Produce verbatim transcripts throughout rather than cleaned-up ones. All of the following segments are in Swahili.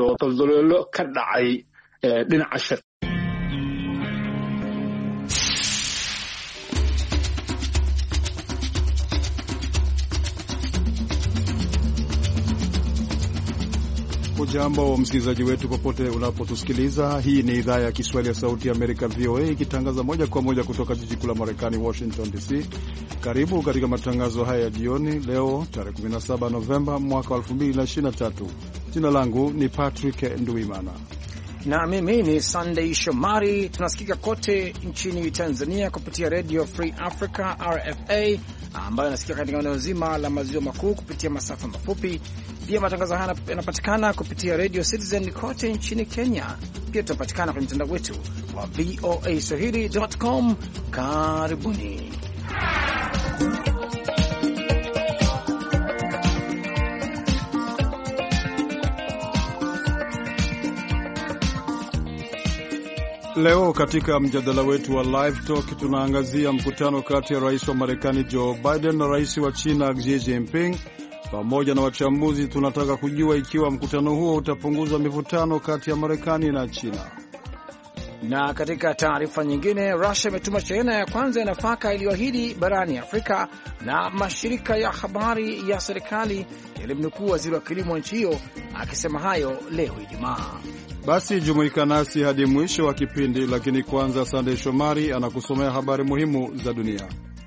iyo daldaloolo ka dhacay dhinaca shir. Jambo msikilizaji wetu popote unapotusikiliza. Hii ni idhaa ya Kiswahili ya Sauti ya Amerika V O A ikitangaza moja kwa moja kutoka jiji kuu la Marekani Washington D C. Karibu katika matangazo haya ya jioni leo tarehe kumi na saba Novemba mwaka elfu mbili na ishirini na tatu. Jina langu ni Patrick Nduimana na mimi ni Sunday Shomari. Tunasikika kote nchini Tanzania kupitia Radio Free Africa R F A ambayo inasikika katika eneo zima la maziwa makuu kupitia masafa mafupi. Pia matangazo haya yanapatikana kupitia Radio Citizen kote nchini Kenya. Pia tunapatikana kwenye mtandao wetu wa V O A Swahili dot com. Karibuni. Leo katika mjadala wetu wa Live Talk tunaangazia mkutano kati ya rais wa Marekani Joe Biden na rais wa China Xi Jinping. Pamoja na wachambuzi tunataka kujua ikiwa mkutano huo utapunguza mivutano kati ya Marekani na China. Na katika taarifa nyingine, Russia imetuma shehena ya kwanza ya nafaka iliyoahidi barani Afrika, na mashirika ya habari ya serikali yalimnukuu waziri wa kilimo nchi hiyo akisema hayo leo Ijumaa. Basi jumuika nasi hadi mwisho wa kipindi, lakini kwanza Sunday Shomari anakusomea habari muhimu za dunia.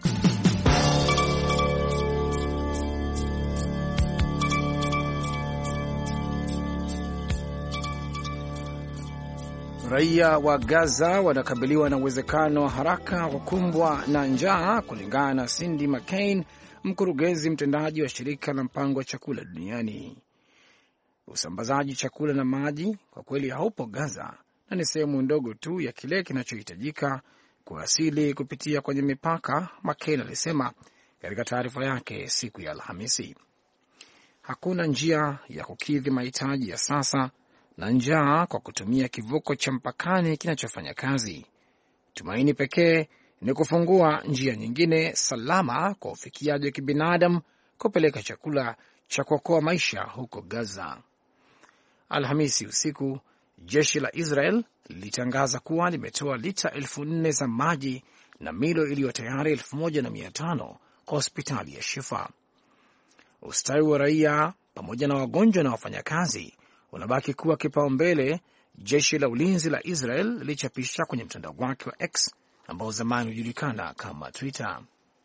Raia wa Gaza wanakabiliwa na uwezekano wa haraka kukumbwa na njaa, kulingana na Cindy McCain, mkurugenzi mtendaji wa shirika la mpango wa chakula duniani. Usambazaji chakula na maji kwa kweli haupo Gaza, na ni sehemu ndogo tu ya kile kinachohitajika kuwasili kupitia kwenye mipaka, McCain alisema katika taarifa yake siku ya Alhamisi. Hakuna njia ya kukidhi mahitaji ya sasa na njaa kwa kutumia kivuko cha mpakani kinachofanya kazi. Tumaini pekee ni kufungua njia nyingine salama kwa ufikiaji wa kibinadamu kupeleka chakula cha kuokoa maisha huko Gaza. Alhamisi usiku, jeshi la Israel lilitangaza kuwa limetoa lita elfu nne za maji na milo iliyo tayari elfu moja na mia tano kwa hospitali ya Shifa. Ustawi wa raia pamoja na wagonjwa na wafanyakazi unabaki kuwa kipaumbele, jeshi la ulinzi la Israel lilichapisha kwenye mtandao wake wa X ambao zamani hujulikana kama Twitter.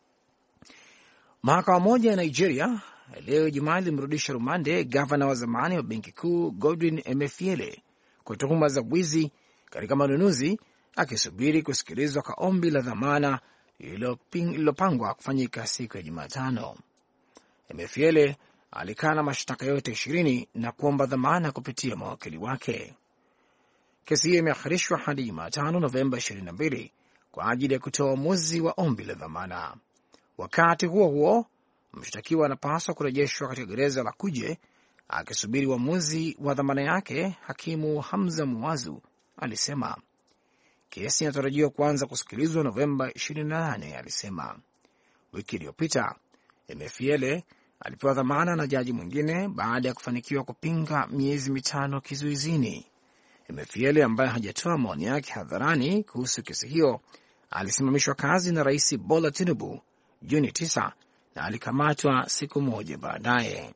Mahakama moja ya Nigeria leo Jumaa limrudisha rumande gavana wa zamani wa benki kuu Godwin Emefiele kwa tuhuma za wizi katika manunuzi, akisubiri kusikilizwa kwa ombi la dhamana lililopangwa kufanyika siku ya Jumatano. Emefiele alikana mashtaka yote ishirini na kuomba dhamana kupitia mawakili wake. Kesi hiyo imeahirishwa hadi Jumatano Novemba ishirini na mbili kwa ajili ya kutoa uamuzi wa ombi la dhamana. Wakati huo huo, mshtakiwa anapaswa kurejeshwa katika gereza la Kuje akisubiri uamuzi wa dhamana yake. Hakimu Hamza Muwazu alisema kesi inatarajiwa kuanza kusikilizwa Novemba ishirini na nane. Alisema wiki iliyopita Emefiele alipewa dhamana na jaji mwingine baada ya kufanikiwa kupinga miezi mitano kizuizini. Emefiele ambaye hajatoa maoni yake hadharani kuhusu kesi hiyo alisimamishwa kazi na Rais Bola Tinubu Juni tisa na alikamatwa siku moja baadaye.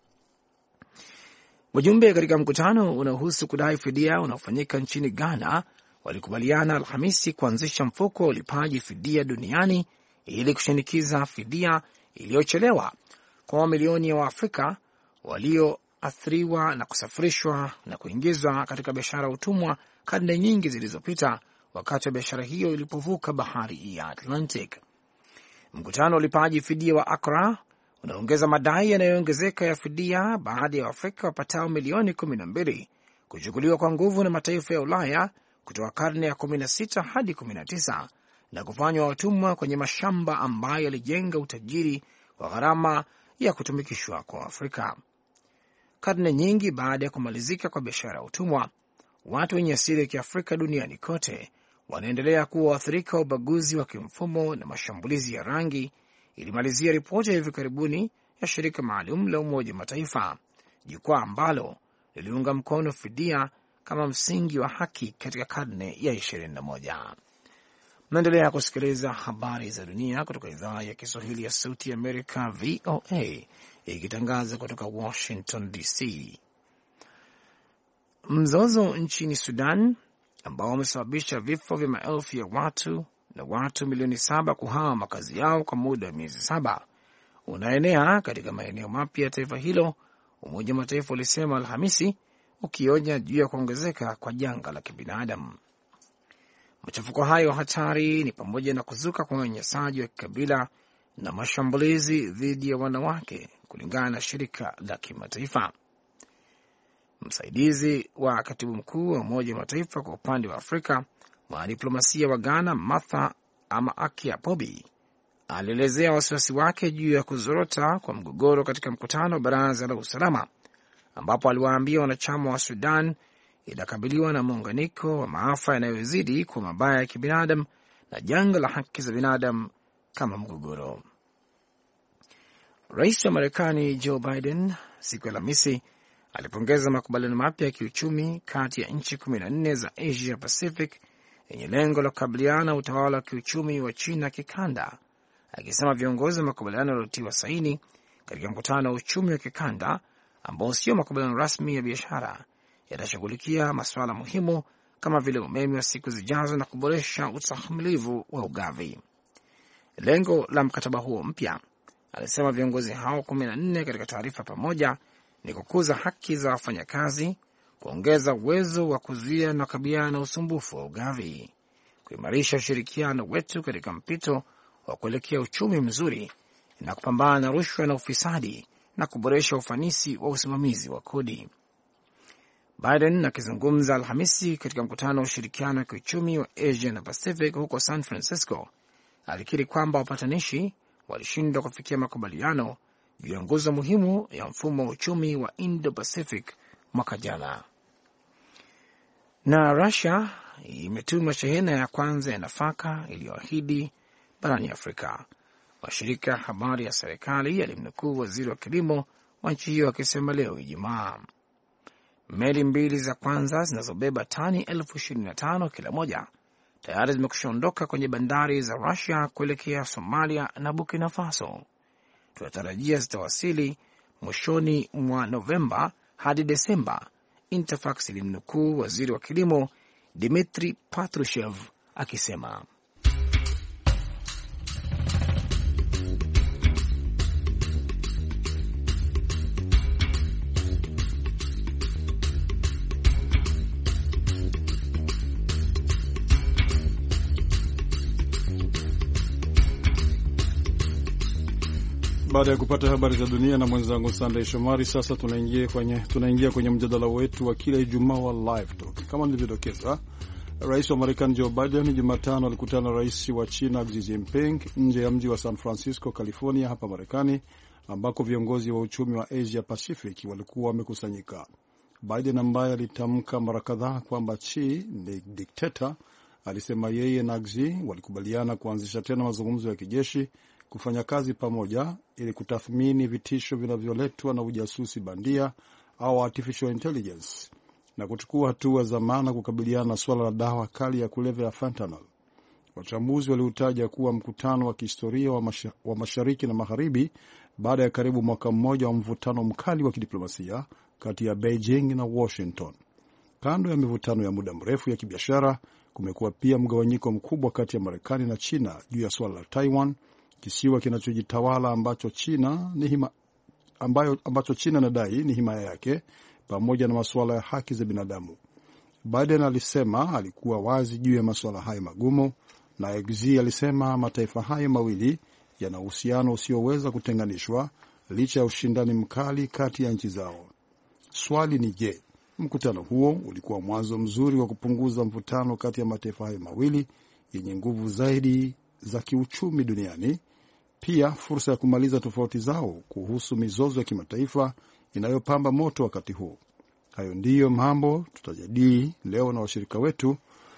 Wajumbe katika mkutano unaohusu kudai fidia unaofanyika nchini Ghana walikubaliana Alhamisi kuanzisha mfuko wa ulipaji fidia duniani ili kushinikiza fidia iliyochelewa kwa mamilioni ya Waafrika walioathiriwa na kusafirishwa na kuingizwa katika biashara ya utumwa karne nyingi zilizopita, wakati wa biashara hiyo ilipovuka bahari ya Atlantic. Mkutano wa ulipaji fidia wa Accra unaongeza madai yanayoongezeka ya fidia baada ya Waafrika wapatao milioni kumi na mbili kuchukuliwa kwa nguvu na mataifa ya Ulaya kutoka karne ya kumi na sita hadi kumi na tisa na kufanywa watumwa kwenye mashamba ambayo yalijenga utajiri wa gharama ya kutumikishwa kwa Afrika. Karne nyingi baada ya kumalizika kwa biashara ya utumwa, watu wenye asili ya Kiafrika duniani kote wanaendelea kuwa waathirika wa ubaguzi wa kimfumo na mashambulizi ya rangi, ilimalizia ripoti ya hivi karibuni ya shirika maalum la Umoja Mataifa, jukwaa ambalo liliunga mkono fidia kama msingi wa haki katika karne ya ishirini na moja. Mnaendelea kusikiliza habari za dunia kutoka idhaa ya Kiswahili ya Sauti ya Amerika, V O A, ikitangaza kutoka Washington D C. Mzozo nchini Sudan ambao umesababisha vifo vya maelfu ya watu na watu milioni saba kuhama makazi yao kwa muda wa miezi saba unaenea katika maeneo mapya ya taifa hilo, Umoja wa Mataifa ulisema Alhamisi, ukionya juu ya kuongezeka kwa janga la kibinadamu. Machafuko hayo hatari ni pamoja na kuzuka kwa unyanyasaji wa kikabila na mashambulizi dhidi ya wanawake, kulingana na shirika la kimataifa. Msaidizi wa katibu mkuu wa Umoja wa Mataifa kwa upande wa Afrika, mwanadiplomasia wa Ghana Martha ama Akia Pobi, alielezea wasiwasi wake juu ya kuzorota kwa mgogoro katika mkutano wa Baraza la Usalama, ambapo aliwaambia wanachama wa Sudan inakabiliwa na muunganiko wa maafa yanayozidi kwa mabaya ya kibinadamu na janga la haki za binadamu kama mgogoro. Rais wa Marekani Joe Biden siku ya Alhamisi alipongeza makubaliano mapya ya kiuchumi kati ya nchi kumi na nne za Asia Pacific yenye lengo la kukabiliana na utawala wa kiuchumi wa China kikanda, akisema viongozi wa makubaliano yaliyotiwa saini katika mkutano wa uchumi wa kikanda ambao sio makubaliano rasmi ya biashara yatashughulikia masuala muhimu kama vile umeme wa siku zijazo na kuboresha ustahimilivu wa ugavi. Lengo la mkataba huo mpya, alisema viongozi hao kumi na nne katika taarifa pamoja, ni kukuza haki za wafanyakazi, kuongeza uwezo wa kuzuia na kukabiliana na usumbufu wa ugavi, kuimarisha ushirikiano wetu katika mpito wa kuelekea uchumi mzuri na kupambana na rushwa na ufisadi na kuboresha ufanisi wa usimamizi wa kodi. Biden akizungumza Alhamisi katika mkutano wa ushirikiano wa kiuchumi wa Asia na Pacific huko San Francisco, alikiri kwamba wapatanishi walishindwa kufikia makubaliano juu ya nguzo muhimu ya mfumo wa uchumi wa Indo-Pacific mwaka jana. Na Russia imetuma shehena ya kwanza ya nafaka iliyoahidi barani Afrika. Mashirika ya habari ya serikali yalimnukuu waziri wa kilimo wa nchi hiyo akisema leo Ijumaa meli mbili za kwanza zinazobeba tani elfu ishirini na tano kila moja tayari zimekushaondoka kwenye bandari za Russia kuelekea Somalia na Burkina Faso. Tunatarajia zitawasili mwishoni mwa Novemba hadi Desemba, Interfax ilimnukuu waziri wa kilimo Dmitry Patrushev akisema. Baada ya kupata habari za dunia na mwenzangu Sunday Shomari, sasa tunaingia kwenye tunaingia kwenye mjadala wetu wa kila Ijumaa wa Live Talk. Kama nilivyodokeza, Rais wa Marekani Joe Biden Jumatano alikutana na Rais wa China Xi Jinping nje ya mji wa San Francisco, California hapa Marekani, ambako viongozi wa uchumi wa Asia Pacific walikuwa wamekusanyika. Biden ambaye alitamka mara kadhaa kwamba Xi ni dikteta, alisema yeye na Xi walikubaliana kuanzisha tena mazungumzo ya kijeshi, kufanya kazi pamoja ili kutathmini vitisho vinavyoletwa na ujasusi bandia au artificial intelligence na kuchukua hatua za maana kukabiliana na suala la dawa kali ya kulevya ya fentanyl. Wachambuzi waliutaja kuwa mkutano wa kihistoria wa, masha, wa mashariki na magharibi baada ya karibu mwaka mmoja wa mvutano mkali wa kidiplomasia kati ya Beijing na Washington. Kando ya mivutano ya muda mrefu ya kibiashara, kumekuwa pia mgawanyiko mkubwa kati ya Marekani na China juu ya suala la Taiwan, kisiwa kinachojitawala ambacho China ni hima, ambayo, ambacho China nadai ni himaya yake, pamoja na masuala ya haki za binadamu. Biden alisema alikuwa wazi juu ya masuala hayo magumu, na Xi alisema mataifa hayo mawili yana uhusiano usioweza kutenganishwa licha ya ushindani mkali kati ya nchi zao. Swali ni je, mkutano huo ulikuwa mwanzo mzuri wa kupunguza mvutano kati ya mataifa hayo mawili yenye nguvu zaidi za kiuchumi duniani, pia fursa ya kumaliza tofauti zao kuhusu mizozo ya kimataifa inayopamba moto wakati huu? Hayo ndiyo mambo tutajadili leo na washirika wetu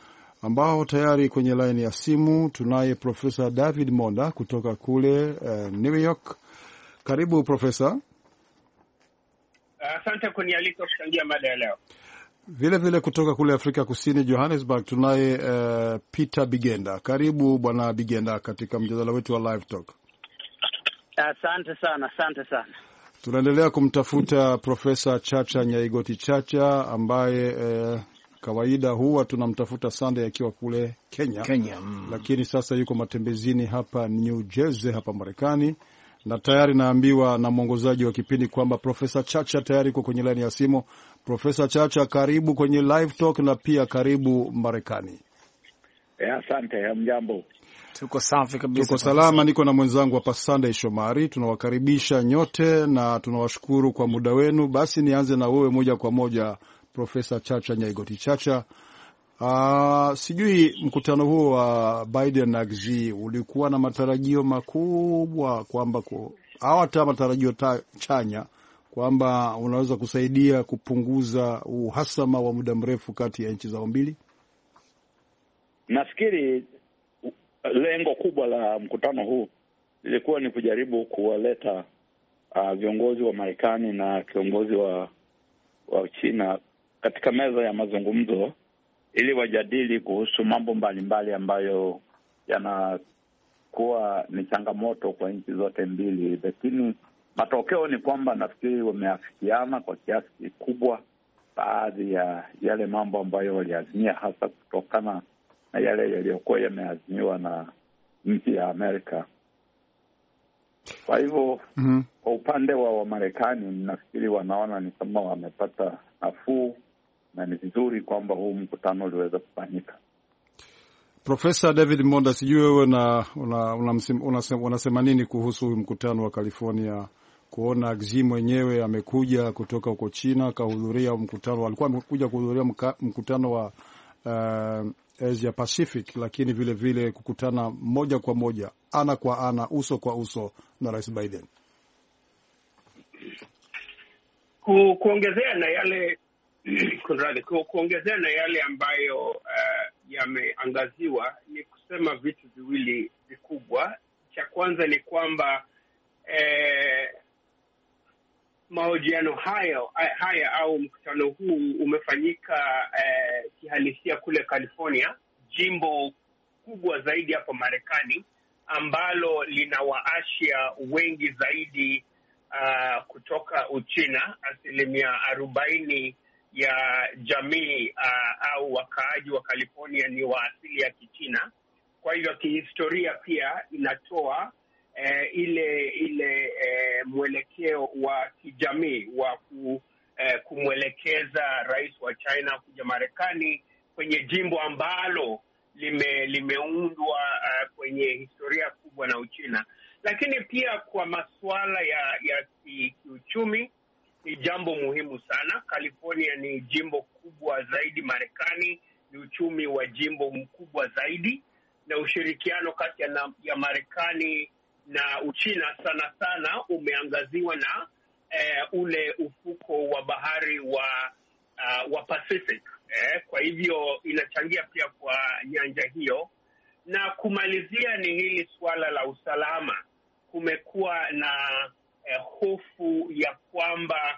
ambao tayari kwenye line ya simu. Tunaye Profesa David Monda kutoka kule uh, New York. Karibu Profesa. Asante uh, kunialika kuchangia mada ya leo. Vile vile kutoka kule Afrika Kusini, Johannesburg, tunaye uh, Peter Bigenda. Karibu bwana Bigenda katika mjadala wetu wa Live Talk. Asante sana, asante sana. Tunaendelea kumtafuta Profesa Chacha Nyaigoti Chacha ambaye uh, kawaida huwa tunamtafuta Sunday akiwa kule Kenya, Kenya. Mm. Lakini sasa yuko matembezini hapa New Jersey hapa Marekani, na tayari naambiwa na mwongozaji wa kipindi kwamba Profesa Chacha tayari yuko kwenye laini ya simu. Profesa Chacha, karibu kwenye Live Talk na pia karibu Marekani. Eh, asante. Hamjambo? Tuko safi kabisa. Tuko salama, niko na mwenzangu hapa Sunday Shomari. Tunawakaribisha nyote na tunawashukuru kwa muda wenu. Basi nianze na wewe moja kwa moja, Profesa Chacha Nyaigoti Chacha. Uh, sijui mkutano huo wa Biden na Xi ulikuwa na matarajio makubwa kwamba au hata matarajio chanya kwamba unaweza kusaidia kupunguza uhasama wa muda mrefu kati ya nchi zao mbili? Nafikiri lengo kubwa la mkutano huu lilikuwa ni kujaribu kuwaleta uh, viongozi wa Marekani na kiongozi wa wa China katika meza ya mazungumzo ili wajadili kuhusu mambo mbalimbali ambayo yanakuwa ni changamoto kwa nchi zote mbili. Lakini matokeo ni kwamba nafikiri wameafikiana kwa kiasi kikubwa baadhi ya yale mambo ambayo waliazimia, hasa kutokana na yale yaliyokuwa yameazimiwa na nchi ya Amerika. Kwa hivyo mm-hmm. kwa upande wa Wamarekani nafikiri wanaona ni kama wamepata nafuu na ni vizuri kwamba huu mkutano uliweza kufanyika. Profesa David Monda, sijui wewe na unasema una, una nini kuhusu mkutano wa California, kuona Xi mwenyewe amekuja kutoka huko China akahudhuria mkutano, alikuwa amekuja kuhudhuria mkutano wa uh, Asia Pacific, lakini vile vile kukutana moja kwa moja, ana kwa ana, uso kwa uso na Rais Biden. Ku, kuongezea na yale kunradhi, ku, kuongezea na yale ambayo uh, yameangaziwa ni kusema vitu viwili vikubwa. Cha kwanza ni kwamba eh, mahojiano hayo haya au mkutano huu umefanyika eh, kihalisia kule California, jimbo kubwa zaidi hapa Marekani ambalo lina Waasia wengi zaidi uh, kutoka Uchina. Asilimia arobaini ya jamii uh, au wakaaji wa California ni wa asili ya Kichina. Kwa hivyo kihistoria pia inatoa eh, ile ile eh, mwelekeo wa kijamii wa ku, eh, kumwelekeza rais wa China kuja Marekani kwenye jimbo ambalo lime limeundwa uh, kwenye historia kubwa na Uchina. Lakini pia kwa masuala ya ya kiuchumi ni jambo muhimu sana. California ni jimbo kubwa zaidi Marekani, ni uchumi wa jimbo mkubwa zaidi, na ushirikiano kati ya, ya Marekani na Uchina sana sana umeangaziwa na eh, ule ufuko wa bahari wa uh, wa Pacific. Eh, kwa hivyo inachangia pia kwa nyanja hiyo. Na kumalizia ni hili suala la usalama. Kumekuwa na eh, hofu ya kwamba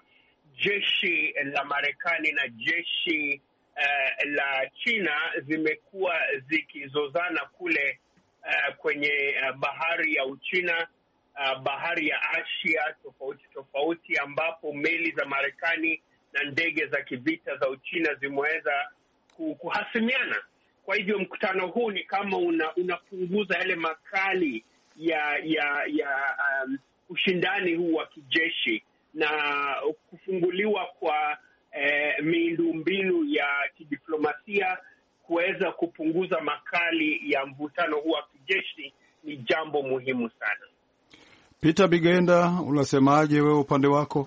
jeshi la Marekani na jeshi eh, la China zimekuwa zikizozana kule eh, kwenye eh, bahari ya Uchina, eh, bahari ya Asia tofauti tofauti, ambapo meli za Marekani na ndege za kivita za Uchina zimeweza kuhasimiana. Kwa hivyo mkutano huu ni kama una, unapunguza yale makali ya ya ya um, ushindani huu wa kijeshi na kufunguliwa kwa eh, miundombinu ya kidiplomasia kuweza kupunguza makali ya mvutano huu wa kijeshi ni jambo muhimu sana. Peter Bigenda, unasemaje wewe upande wako?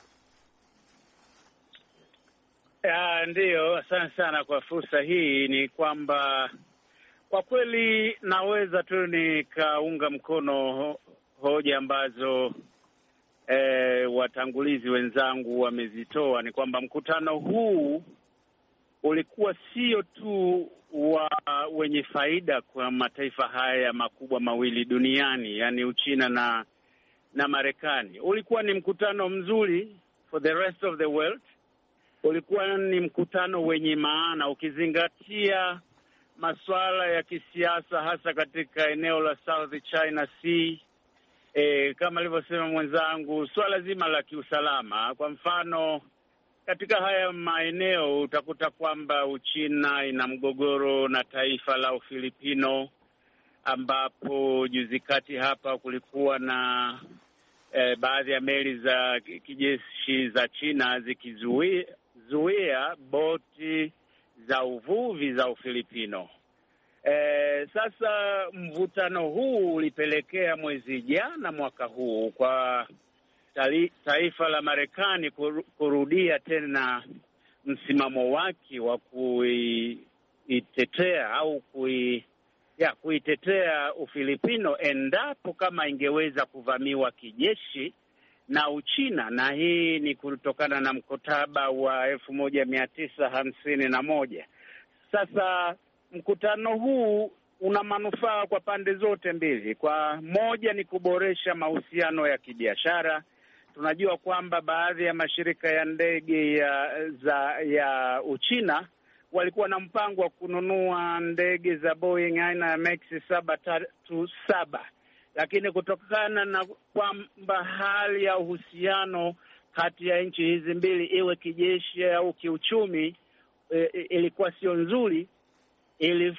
Uh, ndiyo, asante sana kwa fursa hii. Ni kwamba kwa kweli naweza tu nikaunga mkono ho, hoja ambazo eh, watangulizi wenzangu wamezitoa. Ni kwamba mkutano huu ulikuwa sio tu wa wenye faida kwa mataifa haya makubwa mawili duniani, yani Uchina na na Marekani. Ulikuwa ni mkutano mzuri, for the rest of the world. Ulikuwa ni mkutano wenye maana ukizingatia masuala ya kisiasa hasa katika eneo la South China Sea. E, kama alivyosema mwenzangu, swala zima la kiusalama. Kwa mfano, katika haya maeneo utakuta kwamba Uchina ina mgogoro na taifa la Ufilipino, ambapo juzi kati hapa kulikuwa na e, baadhi ya meli za kijeshi za China zikizuia boti za uvuvi za Ufilipino. E, sasa mvutano huu ulipelekea mwezi jana mwaka huu kwa tali, taifa la Marekani kurudia tena msimamo wake wa kuitetea au kui, ya, kuitetea Ufilipino endapo kama ingeweza kuvamiwa kijeshi na Uchina, na hii ni kutokana na mkataba wa elfu moja mia tisa hamsini na moja. Sasa mkutano huu una manufaa kwa pande zote mbili. Kwa moja ni kuboresha mahusiano ya kibiashara. Tunajua kwamba baadhi ya mashirika ya ndege ya za ya Uchina walikuwa na mpango wa kununua ndege za Boeing aina ya Max saba tatu saba, lakini kutokana na kwamba hali ya uhusiano kati ya nchi hizi mbili, iwe kijeshi au kiuchumi, e, ilikuwa sio nzuri, ili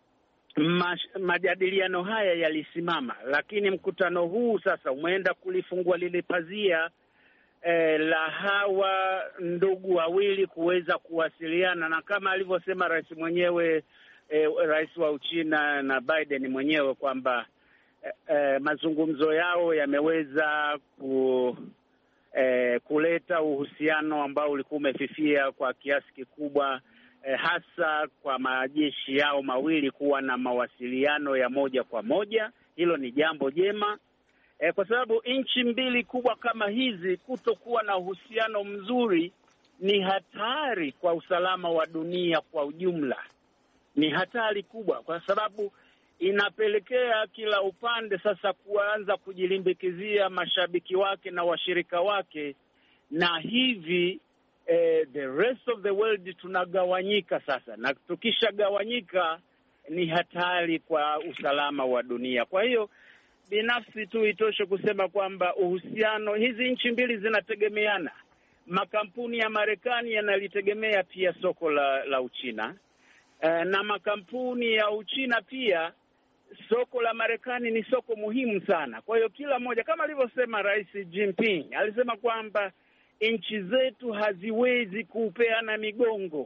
majadiliano haya yalisimama. Lakini mkutano huu sasa umeenda kulifungua lile pazia eh, la hawa ndugu wawili kuweza kuwasiliana, na kama alivyosema rais mwenyewe eh, rais wa Uchina na Biden mwenyewe kwamba eh, eh, mazungumzo yao yameweza ku eh, kuleta uhusiano ambao ulikuwa umefifia kwa kiasi kikubwa, eh, hasa kwa majeshi yao mawili kuwa na mawasiliano ya moja kwa moja. Hilo ni jambo jema. E, kwa sababu nchi mbili kubwa kama hizi kutokuwa na uhusiano mzuri ni hatari kwa usalama wa dunia kwa ujumla. Ni hatari kubwa kwa sababu inapelekea kila upande sasa kuanza kujilimbikizia mashabiki wake na washirika wake, na hivi eh, the rest of the world tunagawanyika sasa, na tukishagawanyika ni hatari kwa usalama wa dunia. Kwa hiyo binafsi tu itoshe kusema kwamba uhusiano, hizi nchi mbili zinategemeana. Makampuni ya Marekani yanalitegemea pia soko la, la Uchina, e, na makampuni ya Uchina pia soko la Marekani ni soko muhimu sana. Kwa hiyo kila moja, kama alivyosema Rais Jinping, alisema kwamba nchi zetu haziwezi kupeana migongo.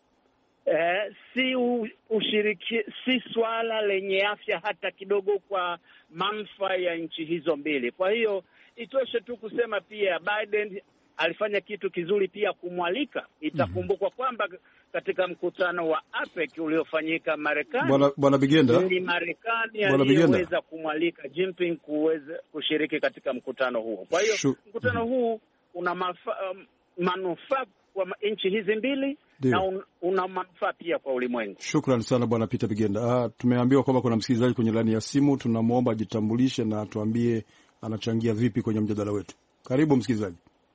Eh, si ushiriki, si swala lenye afya hata kidogo kwa manufaa ya nchi hizo mbili. Kwa hiyo itoshe tu kusema pia Biden alifanya kitu kizuri pia kumwalika. Itakumbukwa kwamba katika mkutano wa APEC uliofanyika Marekani, bwana bwana Bigenda, ni Marekani aliyeweza kumwalika Jinping kuweza kushiriki katika mkutano huo. Kwa hiyo Shu... mkutano huu una manufaa um, manufaa kwa nchi hizi mbili. Dio. Na un, una manufaa pia kwa ulimwengu. Shukrani sana bwana Peter Bigenda. Ah, tumeambiwa kwamba kuna msikilizaji kwenye laini ya simu, tunamwomba ajitambulishe na tuambie anachangia vipi kwenye mjadala wetu. Karibu msikilizaji.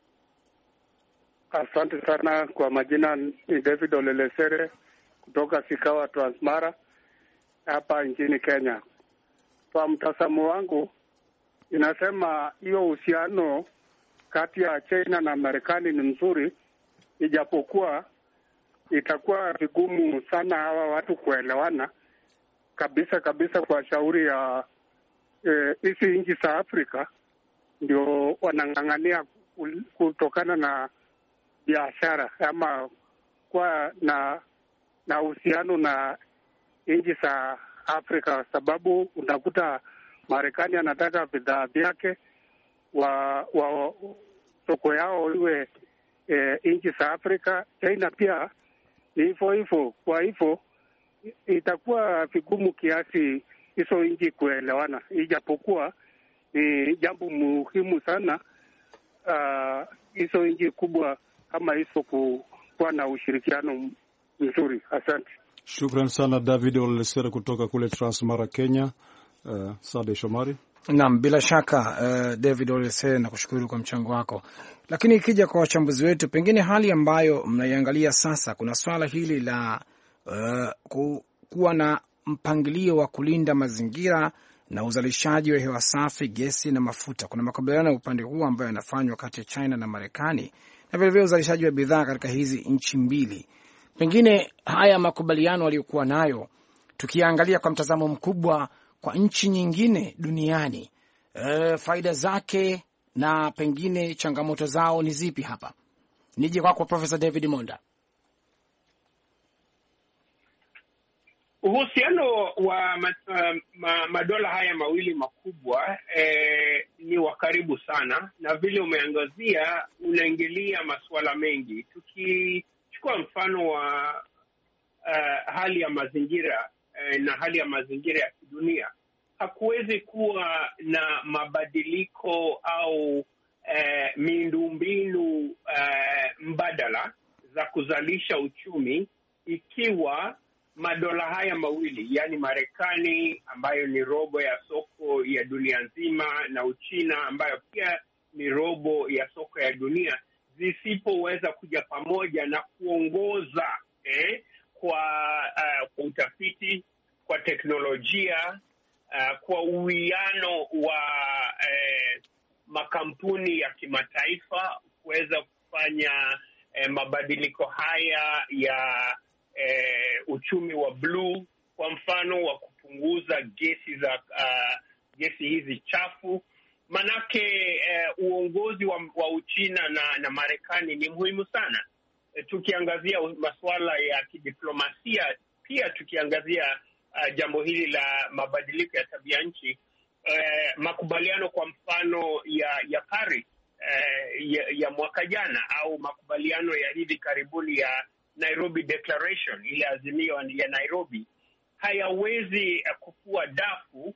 Asante sana. Kwa majina ni David Olelesere kutoka Sikawa Transmara hapa nchini Kenya. Kwa mtazamo wangu, inasema hiyo uhusiano kati ya China na Marekani ni mzuri, ijapokuwa itakuwa vigumu sana hawa watu kuelewana kabisa kabisa, kwa shauri ya hizi e, nchi za Afrika ndio wanang'ang'ania kutokana na biashara ama kwa na na uhusiano na nchi za Afrika, sababu unakuta Marekani anataka bidhaa vyake wa, wa soko yao iwe e, nchi za Afrika. China pia ni hivyo hivyo. Kwa hivyo itakuwa vigumu kiasi hizo nchi kuelewana, ijapokuwa ni jambo muhimu sana hizo uh, nchi kubwa kama hizo kuwa na ushirikiano mzuri. Asante. Shukran sana David Olesere kutoka kule Transmara, Kenya. Uh, Sade Shomari. Naam, bila shaka uh, David Olese, na kushukuru kwa mchango wako. Lakini ikija kwa wachambuzi wetu, pengine hali ambayo mnaiangalia sasa, kuna swala hili la uh, ku, kuwa na mpangilio wa kulinda mazingira na uzalishaji wa hewa safi, gesi na mafuta. Kuna makubaliano ya upande huu ambayo yanafanywa kati ya China na Marekani, na vile vile uzalishaji wa bidhaa katika hizi nchi mbili. Pengine haya makubaliano waliokuwa nayo, tukiangalia kwa mtazamo mkubwa kwa nchi nyingine duniani, e, faida zake na pengine changamoto zao ni zipi hapa? Nije kwako kwa Profesa David Monda. Uhusiano wa ma, ma, madola haya mawili makubwa eh, ni wa karibu sana, na vile umeangazia unaingilia masuala mengi. Tukichukua mfano wa uh, hali ya mazingira eh, na hali ya mazingira ya kidunia, hakuwezi kuwa na mabadiliko au eh, miundombinu eh, mbadala za kuzalisha uchumi ikiwa madola haya mawili, yani Marekani ambayo ni robo ya soko ya dunia nzima na Uchina ambayo pia ni robo ya soko ya dunia, zisipoweza kuja pamoja na kuongoza eh, kwa, uh, kwa utafiti, kwa teknolojia, uh, kwa uwiano wa eh, makampuni ya kimataifa kuweza kufanya eh, mabadiliko haya ya Eh, uchumi wa bluu, kwa mfano wa kupunguza gesi za uh, gesi hizi chafu. Manake eh, uongozi wa, wa Uchina na, na Marekani ni muhimu sana. Eh, tukiangazia masuala ya kidiplomasia, pia tukiangazia uh, jambo hili la mabadiliko ya tabia nchi, eh, makubaliano kwa mfano ya ya Paris eh, ya, ya mwaka jana, au makubaliano ya hivi karibuni ya Nairobi Declaration, ile azimio ya Nairobi, hayawezi kufua dafu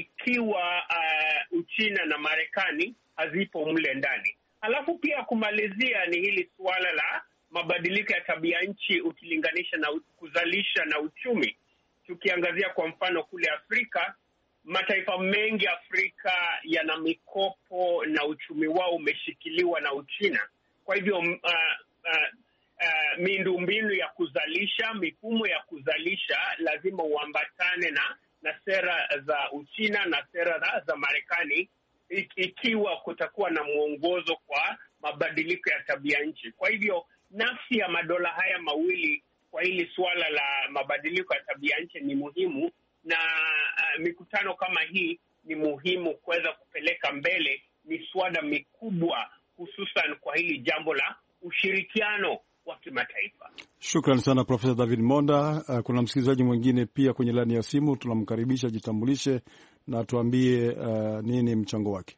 ikiwa uh, Uchina na Marekani hazipo mle ndani. Alafu pia kumalizia ni hili suala la mabadiliko ya tabia nchi ukilinganisha na kuzalisha na uchumi. Tukiangazia kwa mfano kule Afrika, mataifa mengi Afrika yana mikopo na uchumi wao umeshikiliwa na Uchina. Kwa hivyo uh, uh, Uh, miundombinu ya kuzalisha, mifumo ya kuzalisha lazima uambatane na na sera za Uchina na sera za, za Marekani, ikiwa kutakuwa na mwongozo kwa mabadiliko ya tabia nchi. Kwa hivyo nafsi ya madola haya mawili kwa hili suala la mabadiliko ya tabia nchi ni muhimu, na uh, mikutano kama hii ni muhimu kuweza kupeleka mbele miswada mikubwa, hususan kwa hili jambo la ushirikiano wa kimataifa. Shukrani sana Profesa David Monda. Uh, kuna msikilizaji mwingine pia kwenye laini ya simu, tunamkaribisha, jitambulishe na tuambie uh, nini mchango wake.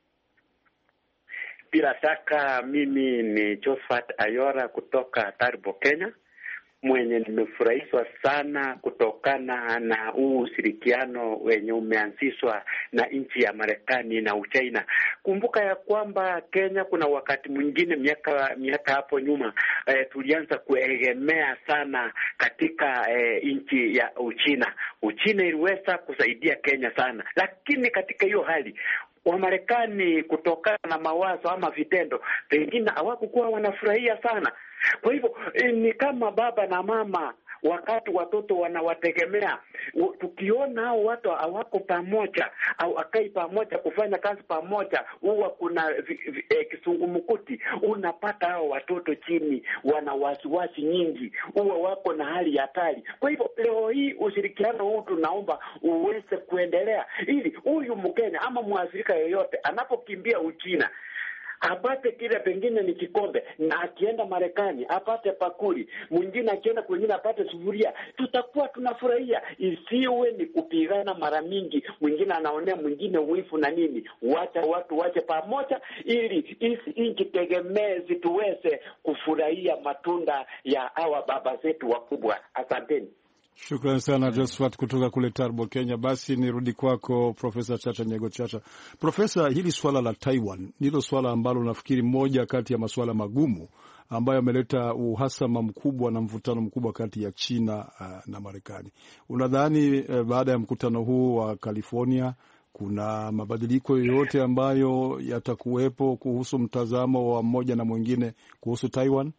Bila shaka mimi ni Josephat Ayora kutoka Taribo, Kenya, mwenye nimefurahishwa sana kutokana na huu ushirikiano wenye umeanzishwa na nchi ya Marekani na Uchina. Kumbuka ya kwamba Kenya kuna wakati mwingine miaka miaka hapo nyuma eh, tulianza kuegemea sana katika eh, nchi ya Uchina. Uchina iliweza kusaidia Kenya sana, lakini katika hiyo hali Wamarekani kutokana na mawazo ama vitendo pengine hawakukuwa wanafurahia sana. Kwa hivyo ni kama baba na mama wakati watoto wanawategemea, tukiona hao watu hawako pamoja au akai pamoja kufanya kazi pamoja, huwa kuna eh, kisungumukuti. Unapata hao watoto chini wana wasiwasi nyingi, huwa wako na hali ya hatari. Kwa hivyo leo hii ushirikiano huu tunaomba uweze kuendelea, ili huyu Mkenya ama Mwafrika yeyote anapokimbia Uchina apate kile pengine ni kikombe, na akienda Marekani apate pakuli, mwingine akienda kwingine apate sufuria, tutakuwa tunafurahia. Isiwe ni kupigana mara mingi, mwingine anaonea mwingine wifu na nini. Wacha watu wache pamoja, ili hizi nchi tegemezi tuweze kufurahia matunda ya hawa baba zetu wakubwa. Asanteni. Shukrani sana Josephat kutoka kule Tarbo, Kenya. Basi nirudi kwako Profesa Chacha Nyego Chacha. Profesa, hili swala la Taiwan ndilo swala ambalo nafikiri moja kati ya masuala magumu ambayo yameleta uhasama mkubwa na mvutano mkubwa kati ya China uh, na Marekani. Unadhani uh, baada ya mkutano huu wa California kuna mabadiliko yoyote ambayo yatakuwepo kuhusu mtazamo wa mmoja na mwingine kuhusu Taiwan?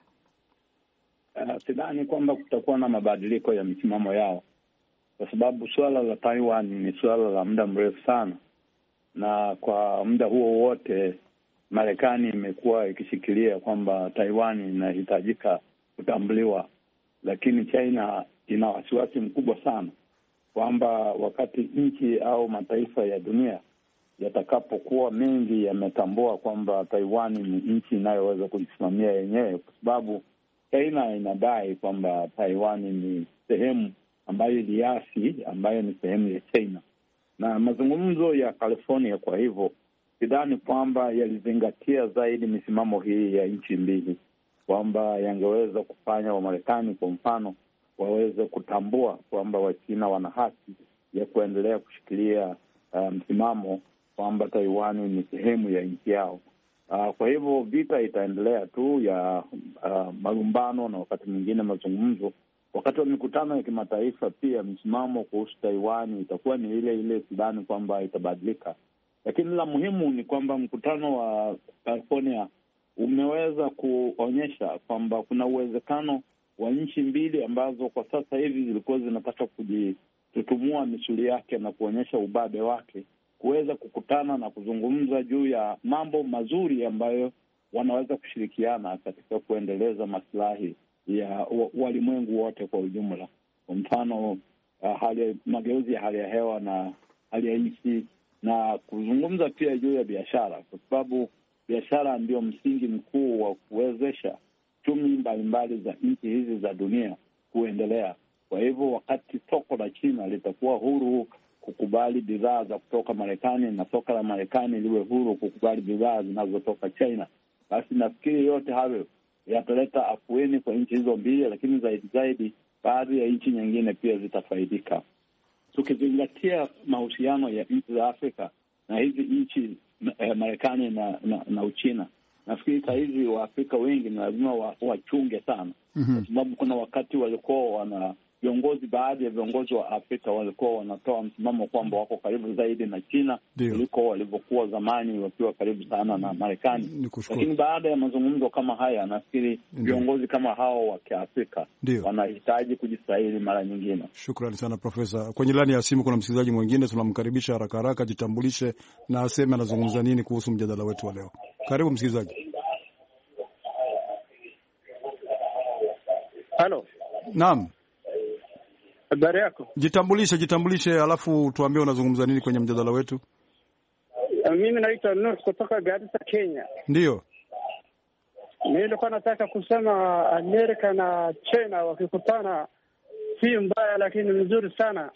Uh, sidhani kwamba kutakuwa na mabadiliko ya misimamo yao, kwa sababu suala la Taiwan ni suala la muda mrefu sana, na kwa muda huo wote Marekani imekuwa ikishikilia kwamba Taiwan inahitajika kutambuliwa, lakini China ina wasiwasi mkubwa sana kwamba wakati nchi au mataifa ya dunia yatakapokuwa mengi yametambua kwamba Taiwan ni nchi inayoweza kujisimamia yenyewe, kwa sababu China inadai kwamba Taiwan ni sehemu ambayo iliasi, ambayo ni sehemu ya China. Na mazungumzo ya California kwa hivyo sidhani kwamba yalizingatia zaidi misimamo hii ya nchi mbili, kwamba yangeweza kufanya wa Marekani kwa mfano waweze kutambua kwamba Wachina wana haki ya kuendelea kushikilia uh, msimamo kwamba Taiwan ni sehemu ya nchi yao. Uh, kwa hivyo vita itaendelea tu ya uh, malumbano na wakati mwingine mazungumzo. Wakati wa mikutano ya kimataifa pia msimamo kuhusu Taiwan itakuwa ni ile ile, sidhani kwamba itabadilika. Lakini la muhimu ni kwamba mkutano wa California umeweza kuonyesha kwamba kuna uwezekano wa nchi mbili ambazo kwa sasa hivi zilikuwa zinataka kujitutumua misuli yake na kuonyesha ubabe wake, kuweza kukutana na kuzungumza juu ya mambo mazuri ambayo wanaweza kushirikiana katika kuendeleza maslahi ya walimwengu wote kwa ujumla. Kwa mfano, uh, hali mageuzi ya hali ya hewa na hali ya nchi, na kuzungumza pia juu ya biashara, kwa sababu biashara ndio msingi mkuu wa kuwezesha chumi mbalimbali za nchi hizi za dunia kuendelea. Kwa hivyo wakati soko la China litakuwa huru kukubali bidhaa za kutoka Marekani na soko la Marekani liwe huru kukubali bidhaa zinazotoka China, basi nafikiri yote hayo yataleta afueni kwa nchi hizo mbili, lakini zaidi zaidi baadhi ya nchi nyingine pia zitafaidika. Tukizingatia mahusiano ya nchi za Afrika na hizi nchi eh, Marekani na, na, na Uchina, nafikiri saa hizi Waafrika wengi ni lazima wachunge sana, mm-hmm. kwa sababu kuna wakati walikuwa wana viongozi, baadhi ya viongozi wa Afrika walikuwa wanatoa msimamo kwamba wako karibu zaidi na China kuliko walivyokuwa zamani wakiwa karibu sana na Marekani. Lakini baada ya mazungumzo kama haya, nafikiri viongozi kama hao wa Kiafrika wanahitaji kujistahili mara nyingine. Shukrani sana Profesa. Kwenye laini ya simu kuna msikilizaji mwingine, tunamkaribisha haraka haraka, jitambulishe na aseme anazungumza nini kuhusu mjadala wetu wa leo. Karibu msikilizaji. Halo. Naam. Habari yako? Jitambulishe, jitambulishe alafu tuambie unazungumza nini kwenye mjadala wetu. Mimi naitwa Nur kutoka Garissa, Kenya. Ndio. Mimi nilikuwa nataka kusema Amerika na China wakikutana si mbaya, lakini mzuri sana.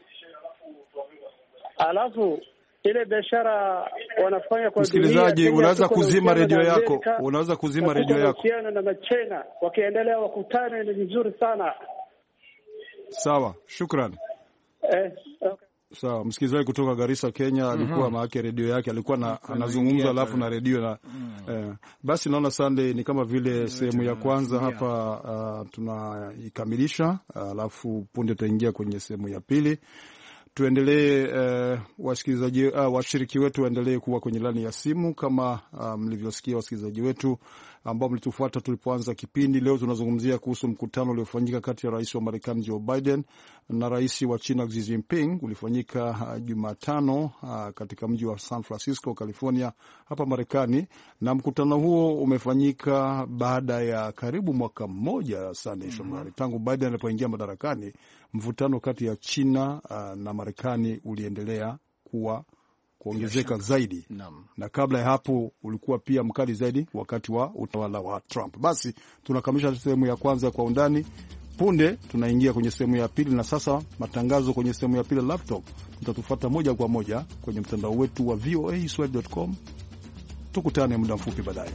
Alafu ile biashara wanafanya kwa dunia. Msikilizaji, unaweza kuzima redio yako. Unaweza kuzima redio yako. China na China wakiendelea wakutane ni vizuri sana. Sawa, shukrani. Eh, okay. Sawa, msikilizaji kutoka Garissa, Kenya, alikuwa mm-hmm. maake redio yake alikuwa na anazungumza alafu na redio na mm. eh, basi naona Sunday ni kama vile sehemu ya kwanza hapa uh, tunaikamilisha, alafu punde tutaingia kwenye sehemu ya pili. Tuendelee uh, wasikilizaji uh, washiriki wetu waendelee kuwa kwenye laini ya simu kama uh, mlivyosikia wasikilizaji wetu ambao mlitufuata tulipoanza kipindi. Leo tunazungumzia kuhusu mkutano uliofanyika kati ya rais wa Marekani Joe Biden na rais wa China Xi Jinping. Ulifanyika uh, Jumatano uh, katika mji wa San Francisco, California hapa Marekani, na mkutano huo umefanyika baada ya karibu mwaka mmoja sana mm-hmm. tangu Biden alipoingia madarakani. Mvutano kati ya China uh, na Marekani uliendelea kuwa kuongezeka zaidi na, na kabla ya hapo ulikuwa pia mkali zaidi wakati wa utawala wa Trump. Basi tunakamilisha sehemu ya kwanza kwa undani. Punde tunaingia kwenye sehemu ya pili, na sasa matangazo kwenye sehemu ya pili laptop mtatufuata moja kwa moja kwenye mtandao wetu wa v o a swahili dot com. Tukutane muda mfupi baadaye.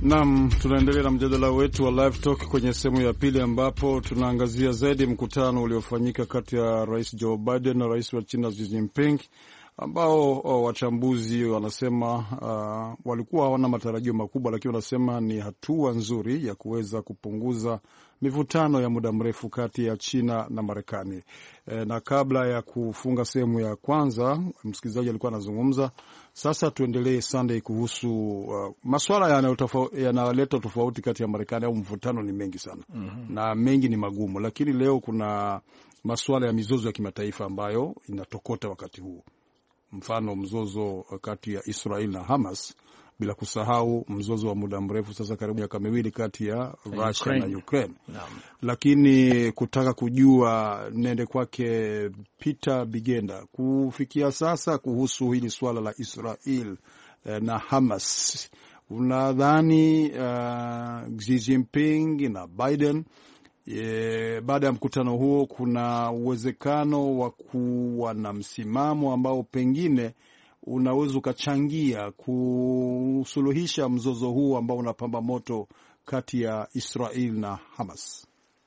Naam, tunaendelea na mjadala wetu wa Live Talk kwenye sehemu ya pili, ambapo tunaangazia zaidi mkutano uliofanyika kati ya Rais Joe Biden na Rais wa China Xi Jinping, ambao oh, wachambuzi wanasema uh, walikuwa hawana matarajio makubwa, lakini wanasema ni hatua nzuri ya kuweza kupunguza mivutano ya muda mrefu kati ya China na Marekani. E, na kabla ya kufunga sehemu ya kwanza, msikilizaji alikuwa anazungumza. Sasa tuendelee Sunday kuhusu uh, masuala yanayoleta tofauti kati ya Marekani, au mvutano ni mengi sana. Mm-hmm. Na mengi ni magumu, lakini leo kuna masuala ya mizozo ya kimataifa ambayo inatokota wakati huu. Mfano mzozo kati ya Israel na Hamas, bila kusahau mzozo wa muda mrefu sasa karibu miaka miwili kati ya Russia na Ukraine. No. Lakini kutaka kujua nende kwake Peter Bigenda kufikia sasa kuhusu hili swala la Israel eh, na Hamas, unadhani uh, Xi Jinping na Biden E, baada ya mkutano huo kuna uwezekano wa kuwa na msimamo ambao pengine unaweza ukachangia kusuluhisha mzozo huu ambao unapamba moto kati ya Israel na Hamas?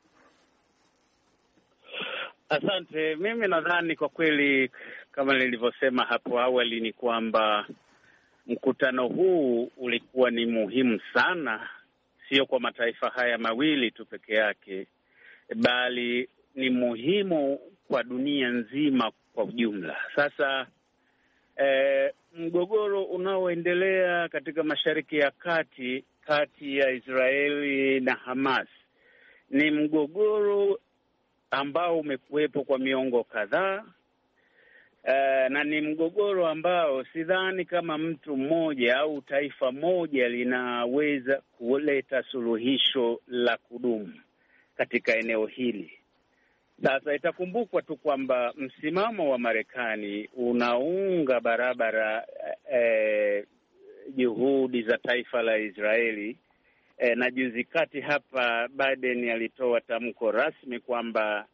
Asante. Mimi nadhani kwa kweli, kama nilivyosema hapo awali, ni kwamba mkutano huu ulikuwa ni muhimu sana, sio kwa mataifa haya mawili tu peke yake, bali ni muhimu kwa dunia nzima kwa ujumla. Sasa eh, mgogoro unaoendelea katika Mashariki ya Kati kati ya Israeli na Hamas ni mgogoro ambao umekuwepo kwa miongo kadhaa. Uh, na ni mgogoro ambao sidhani kama mtu mmoja au taifa moja linaweza kuleta suluhisho la kudumu katika eneo hili. Sasa itakumbukwa tu kwamba msimamo wa Marekani unaunga barabara eh, juhudi za taifa la Israeli, eh, na juzi kati hapa Biden alitoa tamko rasmi kwamba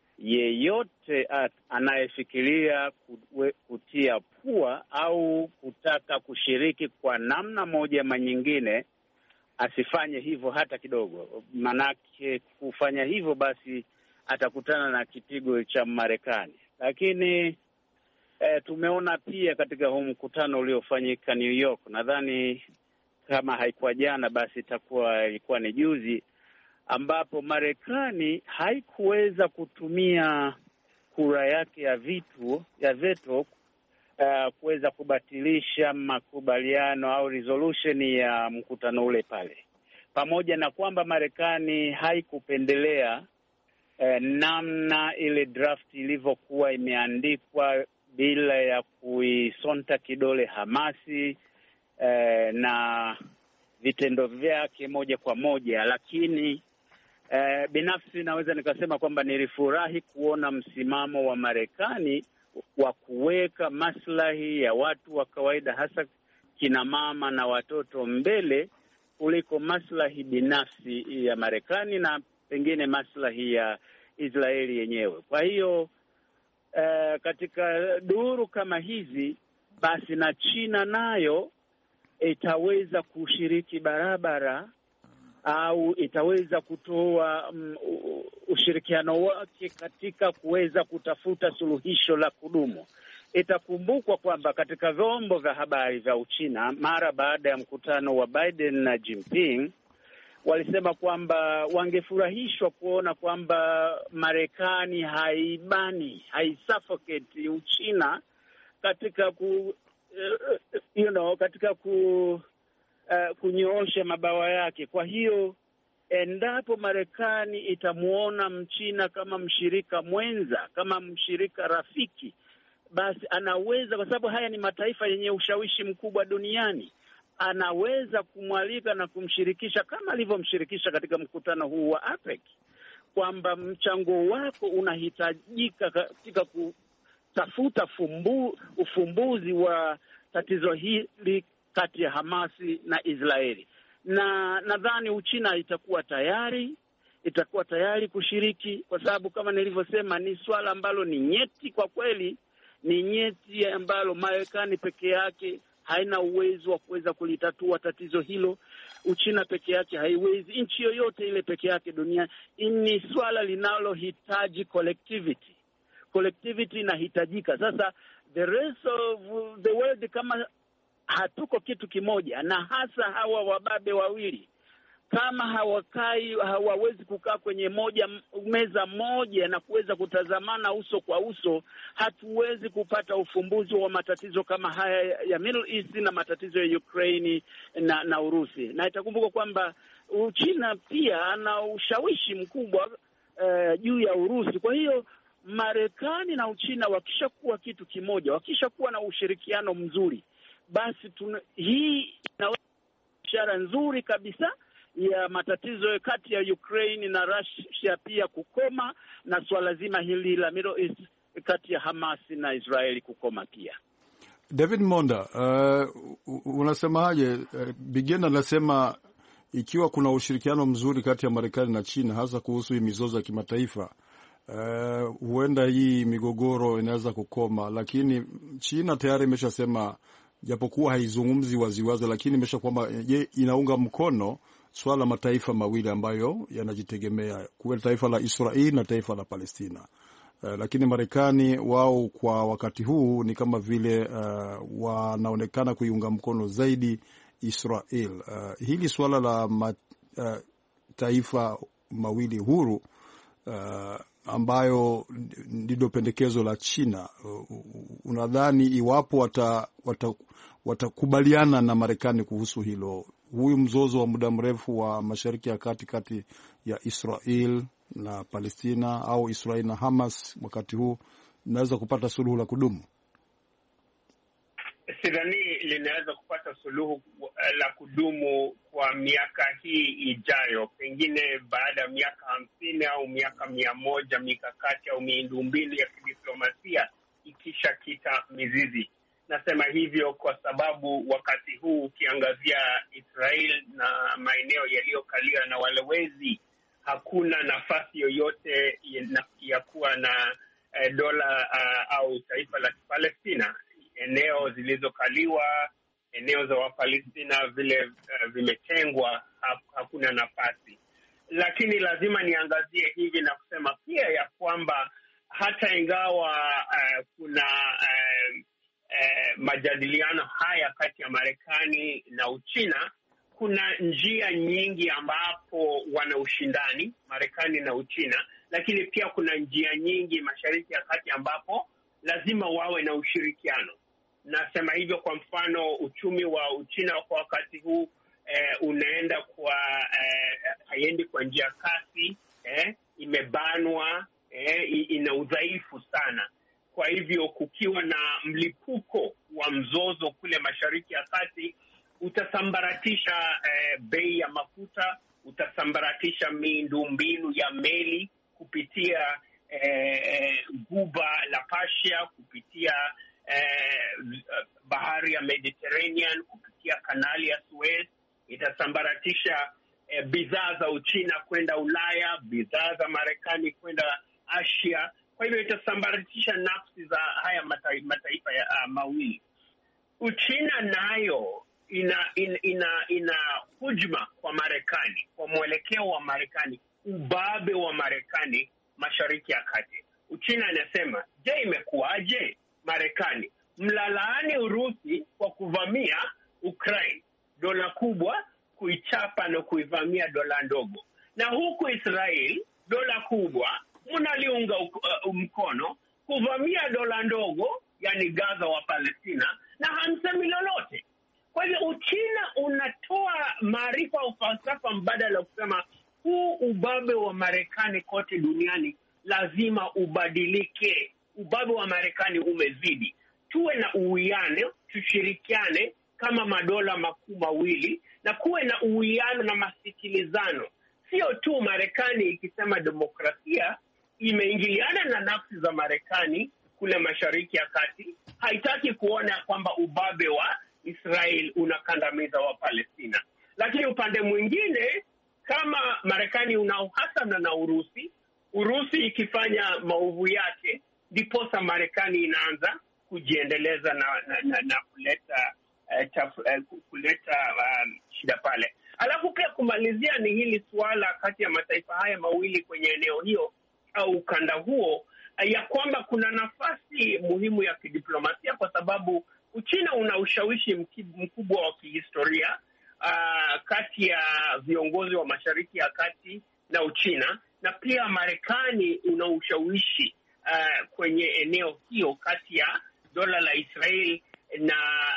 yeyote anayefikiria kutia pua au kutaka kushiriki kwa namna moja ama nyingine asifanye hivyo hata kidogo. Manake kufanya hivyo basi atakutana na kipigo cha Marekani. Lakini eh, tumeona pia katika huu mkutano uliofanyika New York, nadhani kama haikuwa jana basi itakuwa ilikuwa ni juzi, ambapo Marekani haikuweza kutumia kura yake ya vitu ya veto uh, kuweza kubatilisha makubaliano au resolution ya mkutano ule pale, pamoja na kwamba Marekani haikupendelea uh, namna ile draft ilivyokuwa imeandikwa bila ya kuisonta kidole Hamasi uh, na vitendo vyake moja kwa moja. Lakini Eh, binafsi naweza nikasema kwamba nilifurahi kuona msimamo wa Marekani wa kuweka maslahi ya watu wa kawaida, hasa kina mama na watoto, mbele kuliko maslahi binafsi ya Marekani na pengine maslahi ya Israeli yenyewe. Kwa hiyo eh, katika duru kama hizi basi na China nayo itaweza kushiriki barabara au itaweza kutoa um, ushirikiano wake katika kuweza kutafuta suluhisho la kudumu. Itakumbukwa kwamba katika vyombo vya habari vya Uchina mara baada ya mkutano wa Biden na Jinping walisema kwamba wangefurahishwa kuona kwamba Marekani haibani, haisuffocate Uchina katika ku, uh, you know, katika ku Uh, kunyoosha mabawa yake. Kwa hiyo endapo Marekani itamuona Mchina kama mshirika mwenza, kama mshirika rafiki, basi anaweza, kwa sababu haya ni mataifa yenye ushawishi mkubwa duniani, anaweza kumwalika na kumshirikisha kama alivyomshirikisha katika mkutano huu wa APEC, kwamba mchango wako unahitajika katika kutafuta fumbu, ufumbuzi wa tatizo hili kati ya Hamasi na Israeli. Na nadhani Uchina itakuwa tayari, itakuwa tayari kushiriki, kwa sababu kama nilivyosema ni swala ambalo ni nyeti kwa kweli, ni nyeti ambalo Marekani peke yake haina uwezo wa kuweza kulitatua tatizo hilo. Uchina peke yake haiwezi, nchi yoyote ile peke yake dunia. Ni swala linalohitaji collectivity. Collectivity inahitajika. Sasa the rest of the world, kama hatuko kitu kimoja, na hasa hawa wababe wawili, kama hawakai hawawezi kukaa kwenye moja meza moja na kuweza kutazamana uso kwa uso, hatuwezi kupata ufumbuzi wa matatizo kama haya ya Middle East na matatizo ya Ukraine na, na Urusi. Na itakumbuka kwamba Uchina pia ana ushawishi mkubwa uh, juu ya Urusi. Kwa hiyo Marekani na Uchina wakishakuwa kitu kimoja, wakishakuwa na ushirikiano mzuri, basi tuna, hii inaonyesha ishara nzuri kabisa ya matatizo kati ya Ukraine na Russia pia kukoma, na swala zima hili la Middle East kati ya Hamas na Israeli kukoma pia. David Monda, uh, unasemaje? Uh, Bigenda anasema ikiwa kuna ushirikiano mzuri kati ya Marekani na China, hasa kuhusu hii mizozo ya kimataifa, uh, huenda hii migogoro inaweza kukoma, lakini China tayari imeshasema, japokuwa haizungumzi waziwazi, lakini imesha kwamba je, inaunga mkono swala la mataifa mawili ambayo yanajitegemea, kuwe taifa la Israeli na taifa la Palestina. Uh, lakini Marekani wao kwa wakati huu ni kama vile uh, wanaonekana kuiunga mkono zaidi Israel. Uh, hili swala la mataifa uh, mawili huru uh, ambayo ndilo pendekezo la China, uh, unadhani iwapo watakubaliana wata, wata na Marekani kuhusu hilo, huyu mzozo wa muda mrefu wa Mashariki ya Kati kati ya Israel na Palestina au Israel na Hamas wakati huu inaweza kupata suluhu la kudumu? Sidhani linaweza kupata suluhu la kudumu kwa miaka hii ijayo. Pengine baada ya miaka hamsini au miaka mia moja, mikakati au miundombinu ya kidiplomasia ikishakita mizizi. Nasema hivyo kwa sababu wakati huu ukiangazia Israel na maeneo yaliyokaliwa na walowezi, hakuna nafasi yoyote ya, ya kuwa na eh, dola uh, au taifa la Palestina. Eneo zilizokaliwa, eneo za Wapalestina vile uh, vimetengwa, hakuna nafasi. Lakini lazima niangazie hivi na kusema pia ya kwamba hata ingawa uh, kuna uh, uh, majadiliano haya kati ya Marekani na Uchina, kuna njia nyingi ambapo wana ushindani Marekani na Uchina, lakini pia kuna njia nyingi Mashariki ya Kati ambapo lazima wawe na ushirikiano. Nasema hivyo kwa mfano, uchumi wa Uchina kwa wakati huu eh, unaenda kwa eh, haiendi kwa njia kasi, eh, imebanwa, eh, ina udhaifu sana. Kwa hivyo kukiwa na mlipuko wa mzozo kule Mashariki ya Kati, utasambaratisha eh, bei ya mafuta, utasambaratisha miundombinu ya meli kupitia eh, guba la Persia, kupitia eh, bahari ya Mediterranean, kupitia kanali ya Suez. Itasambaratisha eh, bidhaa za Uchina kwenda Ulaya, bidhaa za Marekani kwenda Asia. Kwa hivyo itasambaratisha nafsi za haya mataifa, mataifa ya uh, mawili. Uchina nayo ina ina ina, ina hujuma kwa Marekani, kwa mwelekeo wa Marekani, ubabe wa Marekani Mashariki ya Kati. Uchina anasema, je, imekuwaje Marekani mlalaani Urusi kwa kuvamia Ukraine, dola kubwa, kuichapa na kuivamia dola ndogo, na huku Israel dola kubwa mnaliunga uh, mkono kuvamia dola ndogo, yani Gaza wa Palestina, na hamsemi lolote. Kwa hivyo Uchina unatoa maarifa au falsafa mbadala kusema huu ubabe wa Marekani kote duniani lazima ubadilike. Ubabe wa Marekani umezidi. Tuwe na uwiano, tushirikiane kama madola makuu mawili, na kuwe na uwiano na masikilizano. Sio tu Marekani ikisema demokrasia imeingiliana na nafsi za Marekani kule Mashariki ya Kati, haitaki kuona kwamba ubabe wa Israel unakandamiza wa Palestina. Lakini upande mwingine, kama Marekani una uhasama na Urusi, Urusi ikifanya maovu yake, ndiposa Marekani inaanza kujiendeleza na, na, na, na kuleta uh, taf, uh, kuleta um, shida pale. Alafu pia kumalizia ni hili suala kati ya mataifa haya mawili kwenye eneo hiyo au ukanda huo, ya kwamba kuna nafasi muhimu ya kidiplomasia kwa sababu Uchina una ushawishi mkubwa wa kihistoria uh, kati ya viongozi wa Mashariki ya Kati na Uchina, na pia Marekani una ushawishi uh, kwenye eneo hiyo kati ya dola la Israel na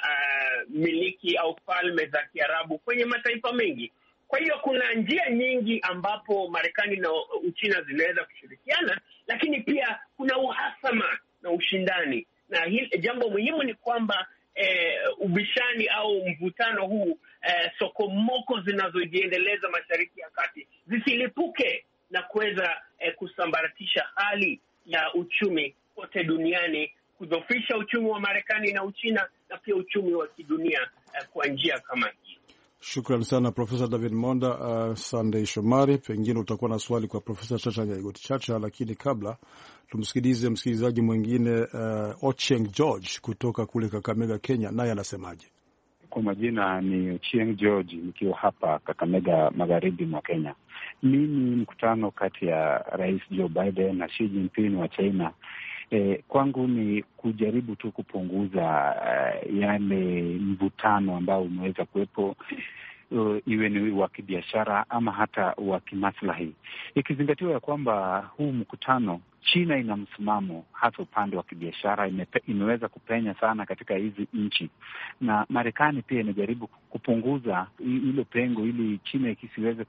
uh, miliki au falme za Kiarabu kwenye mataifa mengi. Kwa hiyo kuna njia nyingi ambapo Marekani na Uchina zinaweza kushirikiana, lakini pia kuna uhasama na ushindani. Na hili, jambo muhimu ni kwamba eh, ubishani au mvutano huu eh, sokomoko zinazojiendeleza Mashariki ya Kati zisilipuke na kuweza eh, kusambaratisha hali ya uchumi kote duniani, kudhoofisha uchumi wa Marekani na Uchina na pia uchumi wa kidunia eh, kwa njia kama hii. Shukrani sana Profesa David Monda. Uh, Sunday Shomari, pengine utakuwa na swali kwa Profesa Chacha Nyaigoti Chacha, lakini kabla tumsikilize msikilizaji mwingine uh, Ochieng George kutoka kule Kakamega, Kenya, naye anasemaje? Kwa majina ni Ochieng George, nikiwa hapa Kakamega, magharibi mwa Kenya. Mimi mkutano kati ya Rais Joe Biden na Xi Jinping wa China, Eh, kwangu ni kujaribu tu kupunguza uh, yale mvutano ambao umeweza kuwepo, uh, iwe ni wa kibiashara ama hata wa kimaslahi, ikizingatiwa ya kwamba huu mkutano China ina msimamo hasa upande wa kibiashara, ime, imeweza kupenya sana katika hizi nchi, na Marekani pia inajaribu kupunguza hilo pengo ili China ikisiweze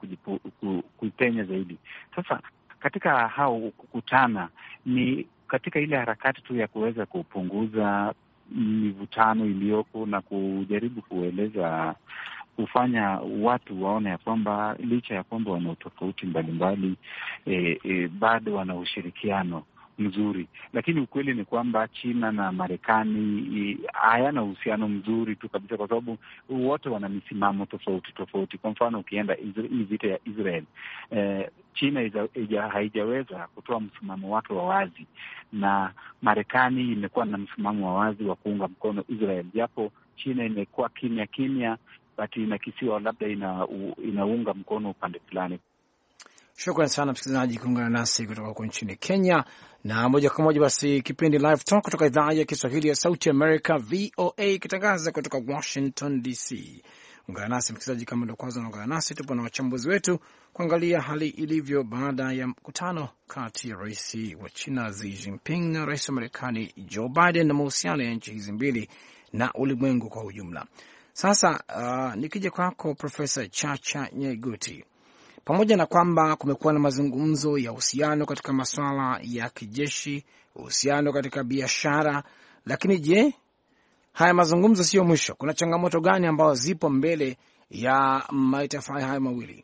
kupenya zaidi. Sasa katika hao kukutana ni katika ile harakati tu ya kuweza kupunguza mivutano iliyoko na kujaribu kueleza, kufanya watu waone ya kwamba licha ya kwamba wana utofauti mbalimbali, e, e, bado wana ushirikiano mzuri. Lakini ukweli ni kwamba China na Marekani hayana uhusiano mzuri tu kabisa, kwa sababu wote wana misimamo tofauti tofauti. Kwa mfano, ukienda hii vita ya Israel, eh, China iza, ija, haijaweza kutoa msimamo wake wa wazi, na Marekani imekuwa na msimamo wa wazi wa kuunga mkono Israel, japo China imekuwa kimya kimya, but inakisiwa labda ina, inaunga mkono upande fulani. Shukrani sana msikilizaji kuungana nasi kutoka huko nchini Kenya, na moja kwa moja basi kipindi Live Talk kutoka idhaa ya Kiswahili ya Sauti America V O A ikitangaza kutoka Washington D C. Ungana nasi msikilizaji, kama ndio kwanza unaungana nasi, tupo na wachambuzi wetu kuangalia hali ilivyo baada ya mkutano kati ya rais wa China Xi Jinping na rais wa Marekani Joe Biden na mahusiano ya nchi hizi mbili na ulimwengu kwa ujumla. Sasa uh, nikija kwako Profesa Chacha Nyaigoti, pamoja na kwamba kumekuwa na mazungumzo ya uhusiano katika masuala ya kijeshi, uhusiano katika biashara, lakini je, haya mazungumzo sio mwisho? Kuna changamoto gani ambazo zipo mbele ya mataifa haya mawili?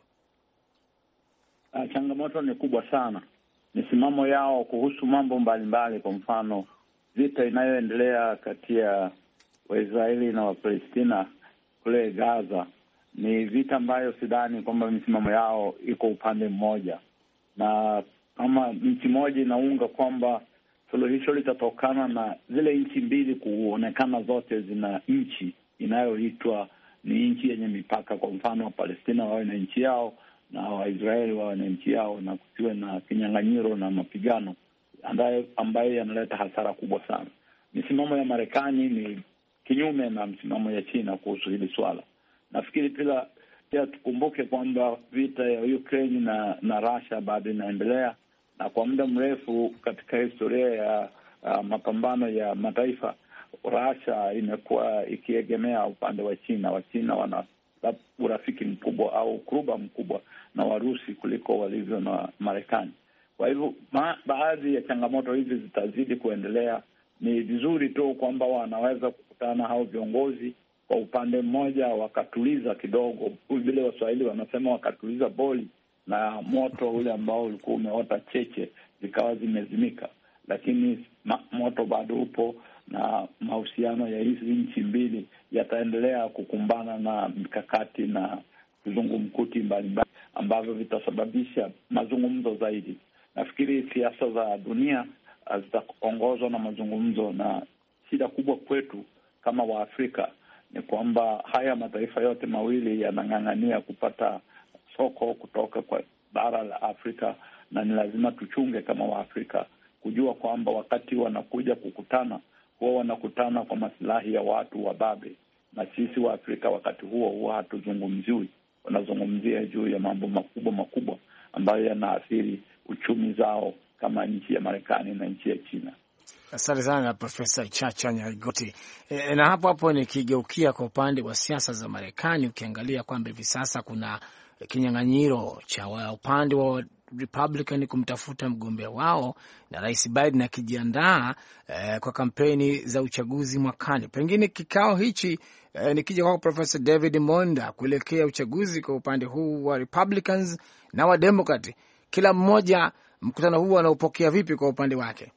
Uh, changamoto ni kubwa sana. Misimamo yao kuhusu mambo mbalimbali, kwa mfano vita inayoendelea kati ya Waisraeli na Wapalestina kule Gaza, ni vita ambayo sidhani kwamba misimamo yao iko upande mmoja, na kama nchi moja inaunga kwamba suluhisho litatokana na zile nchi mbili kuonekana zote zina nchi inayoitwa ni nchi yenye mipaka. Kwa mfano, wa Palestina wawe na nchi yao na Waisraeli wawe na nchi yao, na kusiwe na kinyang'anyiro na mapigano ambayo, ambayo yanaleta hasara kubwa sana. Misimamo ya Marekani ni kinyume na msimamo ya China kuhusu hili swala. Nafikiri pia pia tukumbuke kwamba vita ya Ukraine na na Russia bado inaendelea, na kwa muda mrefu katika historia ya uh, mapambano ya mataifa, Russia imekuwa ikiegemea upande wa China. Wa China wana urafiki mkubwa au kuruba mkubwa na Warusi kuliko walivyo na Marekani. Kwa hivyo ma, baadhi ya changamoto hizi zitazidi kuendelea. Ni vizuri tu kwamba wanaweza kukutana hao viongozi kwa upande mmoja, wakatuliza kidogo, vile Waswahili wanasema wakatuliza boli, na moto ule ambao ulikuwa umeota cheche zikawa zimezimika, lakini ma, moto bado upo, na mahusiano ya hizi nchi mbili yataendelea kukumbana na mikakati na vizungumkuti mbalimbali ambavyo vitasababisha mazungumzo zaidi. Nafikiri siasa za dunia zitaongozwa na mazungumzo, na shida kubwa kwetu kama Waafrika ni kwamba haya mataifa yote mawili yanang'ang'ania kupata soko kutoka kwa bara la Afrika, na ni lazima tuchunge kama Waafrika kujua kwamba wakati wanakuja kukutana, huwa wanakutana kwa maslahi ya watu wa babe, na sisi wa Afrika wakati huo huwa hatuzungumziwi. Wanazungumzia juu ya mambo makubwa makubwa ambayo yanaathiri uchumi zao kama nchi ya Marekani na nchi ya China. Asante sana Profesa Chacha Nyaigoti. E, na hapo hapo nikigeukia kwa upande wa siasa za Marekani, ukiangalia kwamba hivi sasa kuna kinyang'anyiro cha upande wa Republican kumtafuta mgombea wao, na Rais Biden akijiandaa eh, kwa kampeni za uchaguzi mwakani. Pengine kikao hichi eh, nikija kwa Profesa David Monda kuelekea uchaguzi kwa upande huu wa Republicans na wa Democrat, kila mmoja mkutano huu anaupokea vipi kwa upande wake?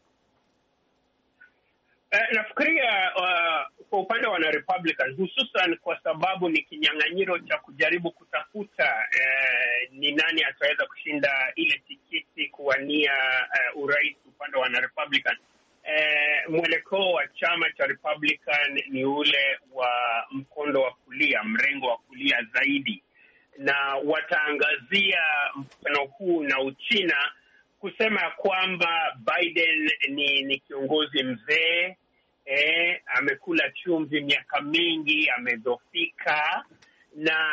Uh, nafikiria uh, kwa upande wa wana Republican hususan kwa sababu ni kinyang'anyiro cha kujaribu kutafuta uh, ni nani ataweza kushinda ile tikiti kuwania uh, urais upande wa wana Republican. Uh, mwelekeo wa chama cha Republican ni ule wa mkondo wa kulia, mrengo wa kulia zaidi, na wataangazia mkutano huu na Uchina kusema kwamba Biden ni, ni kiongozi mzee, eh, amekula chumvi miaka mingi, amedhofika, na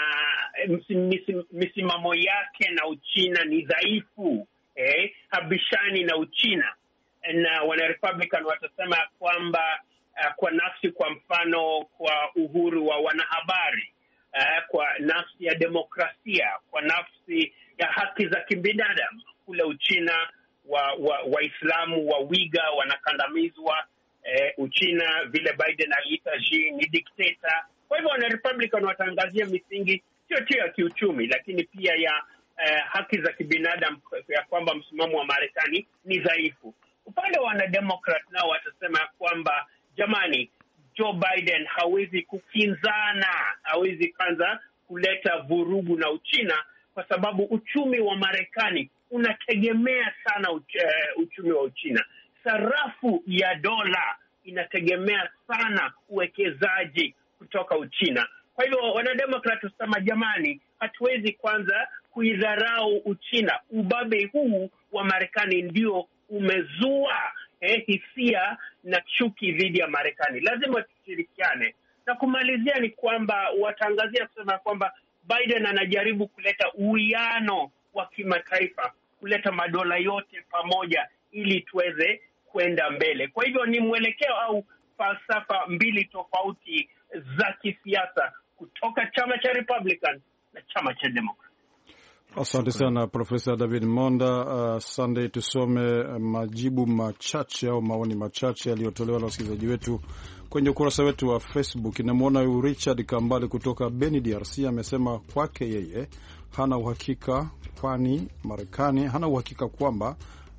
misim, misimamo yake na Uchina ni dhaifu, eh, habishani na Uchina. Na wana Republican watasema kwamba uh, kwa nafsi, kwa mfano, kwa uhuru wa wanahabari, uh, kwa nafsi ya demokrasia, kwa nafsi ya haki za kibinadamu, kule Uchina wa Waislamu wa, wa Wiga wanakandamizwa. Eh, Uchina vile Biden aliita Xi ni dikteta. Kwa hivyo wana Republican wataangazia misingi sio tu ya kiuchumi, lakini pia ya eh, haki za kibinadamu, ya kwamba msimamo wa Marekani ni dhaifu. Upande wa wana Democrat nao watasema kwamba jamani, Joe Biden hawezi kukinzana, hawezi kwanza kuleta vurugu na Uchina, kwa sababu uchumi wa Marekani unategemea sana uch, uh, uchumi wa Uchina. Sarafu ya dola inategemea sana uwekezaji kutoka Uchina. Kwa hivyo wanademokrat wasema jamani, hatuwezi kwanza kuidharau Uchina. Ubabe huu wa Marekani ndio umezua eh, hisia na chuki dhidi ya Marekani. Lazima tushirikiane. Na kumalizia ni kwamba wataangazia kusema kwamba Biden anajaribu kuleta uwiano wa kimataifa, kuleta madola yote pamoja ili tuweze kwenda mbele. Kwa hivyo ni mwelekeo au falsafa mbili tofauti za kisiasa kutoka chama cha Republican na chama cha Democrat. Asante sana Profesa David Monda. Uh, Sunday tusome majibu machache au maoni machache yaliyotolewa na wasikilizaji wetu kwenye ukurasa wetu wa Facebook. Namwona huyu Richard Kambale kutoka Beni D R C amesema kwake yeye hana uhakika, kwani Marekani hana uhakika kwamba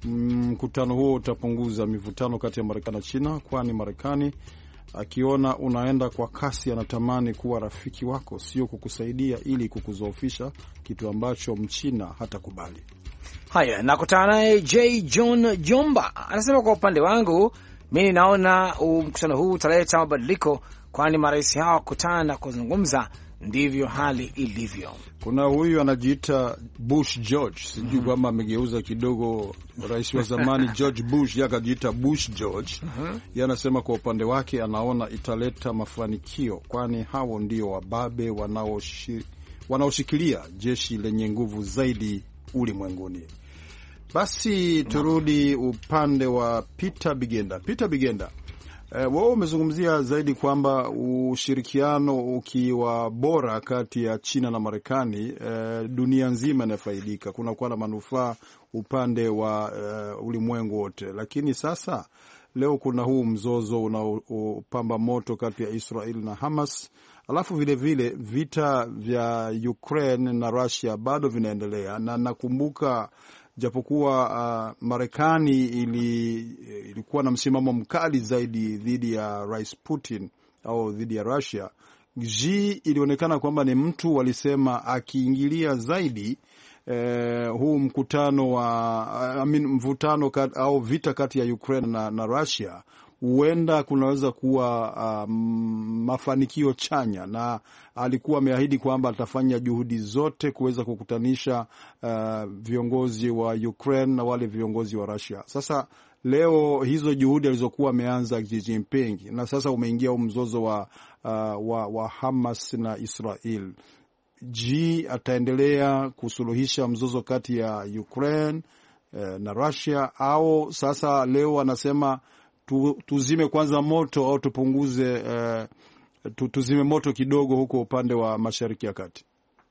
mkutano huo utapunguza mivutano kati ya Marekani na China, kwani Marekani akiona unaenda kwa kasi anatamani kuwa rafiki wako, sio kukusaidia ili kukuzoofisha, kitu ambacho Mchina hatakubali. Haya, nakutana naye J John Jomba anasema, kwa upande wangu mimi naona mkutano huu utaleta mabadiliko, kwani marais hawa kukutana na kuzungumza, ndivyo hali ilivyo. Kuna huyu anajiita Bush George, sijui kwamba mm -hmm. amegeuza kidogo rais wa zamani George Bush yakajiita Bush George. mm -hmm. Yeye anasema kwa upande wake anaona italeta mafanikio, kwani hao ndio wababe wanaoshi, wanaoshikilia jeshi lenye nguvu zaidi ulimwenguni. Basi turudi upande wa Peter Bigenda. Peter Bigenda, Eh, wao umezungumzia zaidi kwamba ushirikiano ukiwa bora kati ya China na Marekani, eh, dunia nzima inafaidika, kuna kuwa na manufaa upande wa eh, ulimwengu wote. Lakini sasa leo kuna huu mzozo unaopamba moto kati ya Israel na Hamas, alafu vile vile vita vya Ukraine na Russia bado vinaendelea, na nakumbuka japokuwa uh, Marekani ili, ilikuwa na msimamo mkali zaidi dhidi ya Rais Putin au dhidi ya Russia, Xi ilionekana kwamba ni mtu walisema akiingilia zaidi eh, huu mkutano wa I mean, mvutano kat, au vita kati ya Ukraine na, na Russia, huenda kunaweza kuwa uh, mafanikio chanya, na alikuwa ameahidi kwamba atafanya juhudi zote kuweza kukutanisha uh, viongozi wa Ukraine na wale viongozi wa Russia. Sasa leo hizo juhudi alizokuwa ameanza Xi Jinping, na sasa umeingia mzozo wa, uh, wa, wa Hamas na Israel. Je, ataendelea kusuluhisha mzozo kati ya Ukraine eh, na Russia, au sasa leo anasema tu, tuzime kwanza moto au tupunguze eh, tu, tuzime moto kidogo huko upande wa Mashariki ya Kati?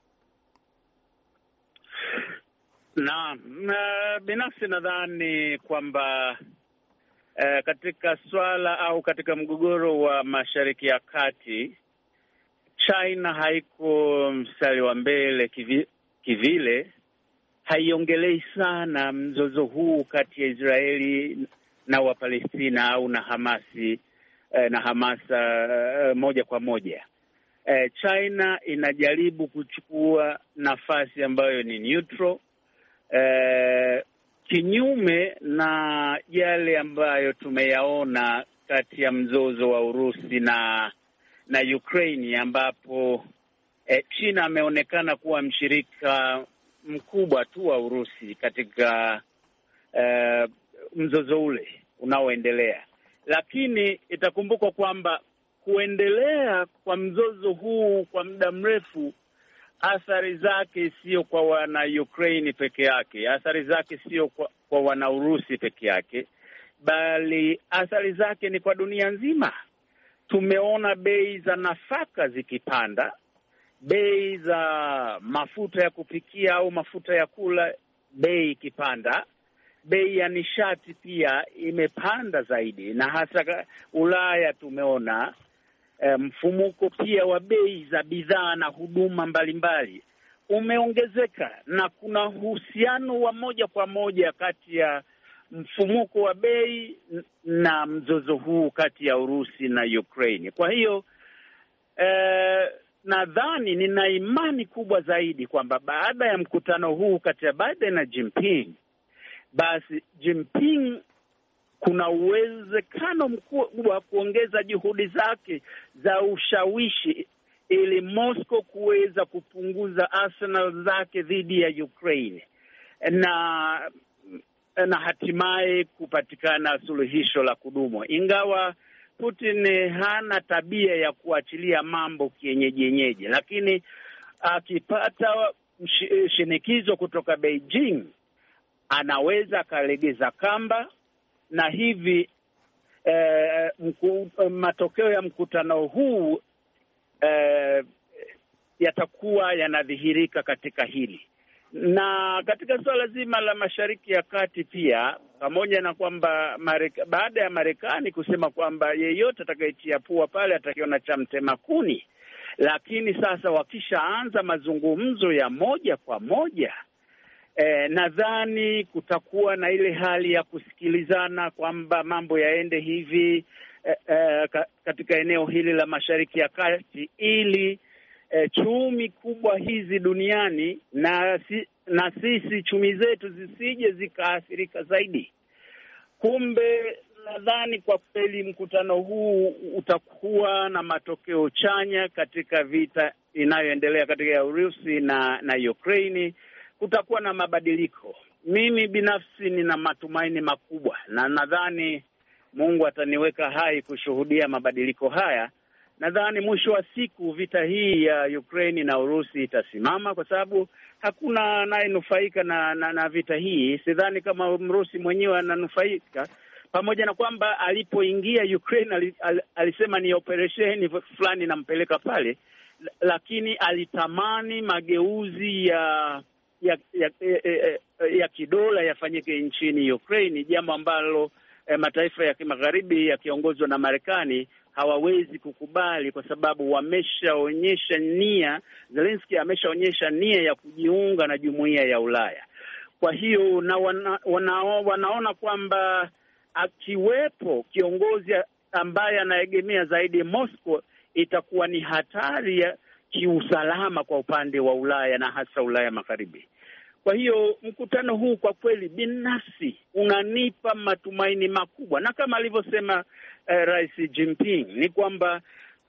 Na, na binafsi nadhani kwamba eh, katika swala au katika mgogoro wa Mashariki ya Kati, China haiko mstari wa mbele kivi, kivile. Haiongelei sana mzozo huu kati ya Israeli na Wapalestina au na Hamasi eh, na Hamasa eh, moja kwa moja. Eh, China inajaribu kuchukua nafasi ambayo ni neutral, eh, kinyume na yale ambayo tumeyaona kati ya mzozo wa Urusi na na Ukraine, ambapo eh, China ameonekana kuwa mshirika mkubwa tu wa Urusi katika eh, mzozo ule unaoendelea. Lakini itakumbukwa kwamba kuendelea kwa mzozo huu kwa muda mrefu, athari zake sio kwa wana Ukraine peke yake, athari zake sio kwa, kwa wana Urusi peke yake, bali athari zake ni kwa dunia nzima. Tumeona bei za nafaka zikipanda, bei za mafuta ya kupikia au mafuta ya kula bei ikipanda, bei ya nishati pia imepanda zaidi, na hasa Ulaya tumeona e, mfumuko pia wa bei za bidhaa na huduma mbalimbali umeongezeka, na kuna uhusiano wa moja kwa moja kati ya mfumuko wa bei na mzozo huu kati ya Urusi na Ukraine. Kwa hiyo eh, nadhani nina imani kubwa zaidi kwamba baada ya mkutano huu kati ya Biden na Jinping, basi Jinping kuna uwezekano mkubwa wa kuongeza juhudi zake za ushawishi ili Moscow kuweza kupunguza arsenal zake dhidi ya Ukraine na na hatimaye kupatikana suluhisho la kudumu. Ingawa Putin hana tabia ya kuachilia mambo kienyeji yenyeji, lakini akipata shinikizo kutoka Beijing anaweza akalegeza kamba, na hivi eh, mku, matokeo ya mkutano huu eh, yatakuwa yanadhihirika katika hili. Na katika suala zima la Mashariki ya Kati pia, pamoja na kwamba baada ya Marekani kusema kwamba yeyote atakayetia pua pale atakiona cha mtema kuni, lakini sasa wakishaanza mazungumzo ya moja kwa moja, eh, nadhani kutakuwa na ile hali ya kusikilizana kwamba mambo yaende hivi eh, eh, katika eneo hili la Mashariki ya Kati, ili E, chumi kubwa hizi duniani na si, na sisi chumi zetu zisije zikaathirika zaidi. Kumbe nadhani kwa kweli mkutano huu utakuwa na matokeo chanya katika vita inayoendelea katika ya Urusi na na Ukraine. Kutakuwa na mabadiliko. Mimi binafsi nina matumaini makubwa, na nadhani Mungu ataniweka hai kushuhudia mabadiliko haya. Nadhani mwisho wa siku vita hii ya Ukraine na Urusi itasimama, kwa sababu hakuna anayenufaika na, na na vita hii. Sidhani kama Mrusi mwenyewe ananufaika, pamoja na kwamba alipoingia Ukraine al, al, alisema ni operesheni fulani nampeleka pale, lakini alitamani mageuzi ya ya ya, ya, ya kidola yafanyike nchini Ukraine, jambo ambalo eh, mataifa ya kimagharibi yakiongozwa na Marekani hawawezi kukubali, kwa sababu wameshaonyesha nia, Zelensky ameshaonyesha nia ya kujiunga na jumuiya ya Ulaya. Kwa hiyo na wana, wana, wanaona kwamba akiwepo kiongozi ambaye anaegemea zaidi Moscow, itakuwa ni hatari ya kiusalama kwa upande wa Ulaya na hasa Ulaya Magharibi. Kwa hiyo mkutano huu kwa kweli binafsi unanipa matumaini makubwa, na kama alivyosema eh, Rais Jinping ni kwamba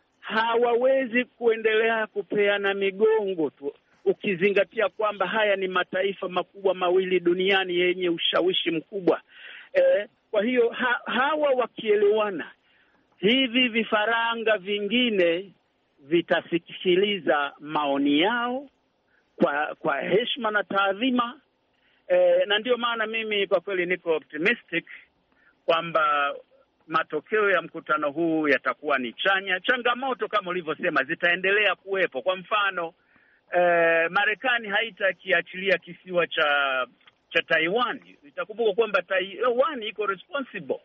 hawawezi kuendelea kupeana migongo tu, ukizingatia kwamba haya ni mataifa makubwa mawili duniani yenye ushawishi mkubwa. Eh, kwa hiyo ha, hawa wakielewana, hivi vifaranga vingine vitasikiliza maoni yao kwa kwa heshima na taadhima. Eh, na ndio maana mimi kwa kweli niko optimistic kwamba matokeo ya mkutano huu yatakuwa ni chanya. Changamoto kama ulivyosema zitaendelea kuwepo. Kwa mfano, eh, Marekani haitakiachilia kisiwa cha cha Taiwan. Itakumbuka kwamba Taiwan iko responsible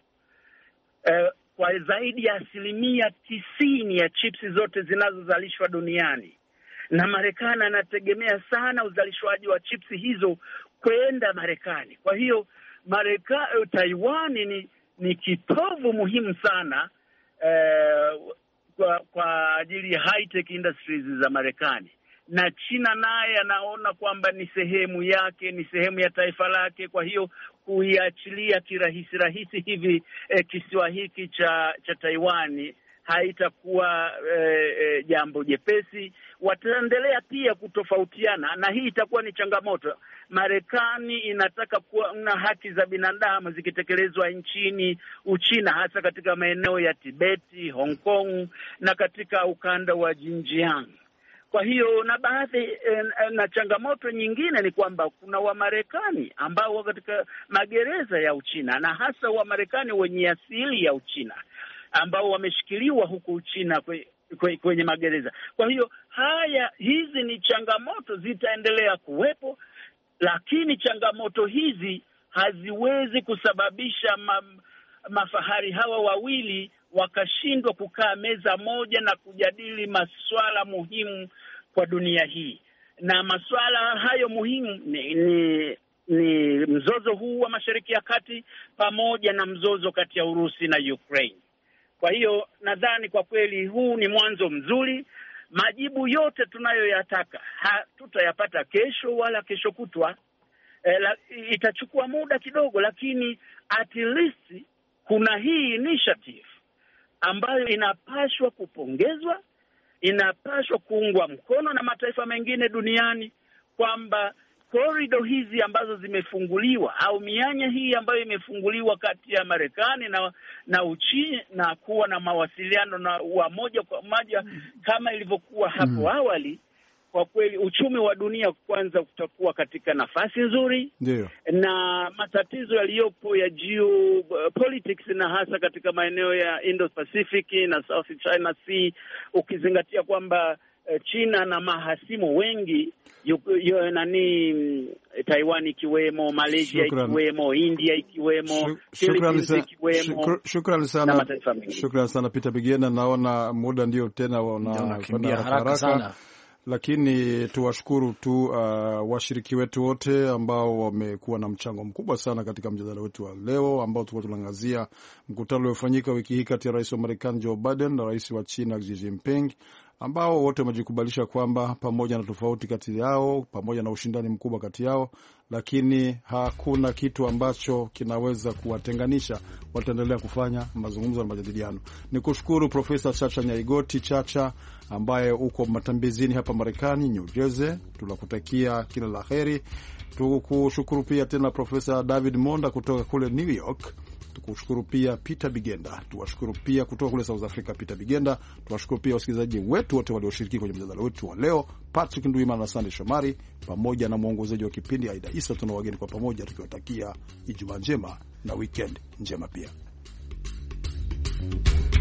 eh, kwa zaidi ya asilimia tisini ya chips zote zinazozalishwa duniani, na Marekani anategemea sana uzalishwaji wa chips hizo kwenda Marekani. Kwa hiyo Marekani, Taiwan ni ni kitovu muhimu sana eh, kwa, kwa ajili ya high tech industries za Marekani, na China naye anaona kwamba ni sehemu yake, ni sehemu ya taifa lake. Kwa hiyo kuiachilia kirahisi rahisi hivi eh, kisiwa hiki cha cha Taiwan haitakuwa eh, eh, jambo jepesi. Wataendelea pia kutofautiana, na hii itakuwa ni changamoto. Marekani inataka kuwa na haki za binadamu zikitekelezwa nchini Uchina, hasa katika maeneo ya Tibeti, Hong Kong na katika ukanda wa Xinjiang. Kwa hiyo na baadhi na changamoto nyingine ni kwamba kuna Wamarekani ambao wako katika magereza ya Uchina, na hasa Wamarekani wenye asili ya Uchina ambao wameshikiliwa huku Uchina kwe, kwe, kwenye magereza. Kwa hiyo haya hizi ni changamoto zitaendelea kuwepo, lakini changamoto hizi haziwezi kusababisha ma, mafahari hawa wawili wakashindwa kukaa meza moja na kujadili masuala muhimu kwa dunia hii. Na masuala hayo muhimu ni, ni ni mzozo huu wa Mashariki ya Kati pamoja na mzozo kati ya Urusi na Ukraine. Kwa hiyo nadhani kwa kweli huu ni mwanzo mzuri. Majibu yote tunayoyataka hatutayapata kesho wala kesho kutwa. E, la, itachukua muda kidogo, lakini at least kuna hii initiative ambayo inapaswa kupongezwa, inapaswa kuungwa mkono na mataifa mengine duniani, kwamba korido hizi ambazo zimefunguliwa au mianya hii ambayo imefunguliwa kati ya Marekani na na Uchina na kuwa na mawasiliano na wa moja kwa moja kama ilivyokuwa hapo mm. awali, kwa kweli uchumi wa dunia kwanza utakuwa katika nafasi nzuri. Ndiyo. Na matatizo yaliyopo ya geopolitics na hasa katika maeneo ya Indo-Pacific na South China Sea, ukizingatia kwamba China na mahasimu wengi yu, yu, nani Taiwan ikiwemo, Malaysia Shukran. ikiwemo, India ikiwemo, Philippines ikiwemo. Shukrani sana. Shukrani sana Peter Bigenda, naona muda ndio tena unakwenda haraka sana. Lakini tuwashukuru tu uh, washiriki wetu wote ambao wamekuwa na mchango mkubwa sana katika mjadala wetu wa leo, ambao tulikuwa tunaangazia mkutano uliofanyika wiki hii kati ya Rais wa Marekani Joe Biden na Rais wa China Xi Jinping, ambao wote wamejikubalisha kwamba pamoja na tofauti kati yao, pamoja na ushindani mkubwa kati yao, lakini hakuna kitu ambacho kinaweza kuwatenganisha. Wataendelea kufanya mazungumzo na majadiliano. Nikushukuru Profesa Chacha Nyaigoti Chacha ambaye uko matembezini hapa Marekani, New Jersey. Tunakutakia kila la heri. Tukushukuru pia tena Profesa David Monda kutoka kule New York. Tukushukuru pia Peter Bigenda. Tuwashukuru pia kutoka kule South Africa Peter Bigenda. Tuwashukuru pia wasikilizaji wetu wote walioshiriki kwenye mjadala wetu wa leo, Patrick Nduimana na Sandy Shomari pamoja na mwongozaji wa kipindi Aida Isa. Tuna wageni kwa pamoja tukiwatakia Ijumaa njema na weekend njema pia.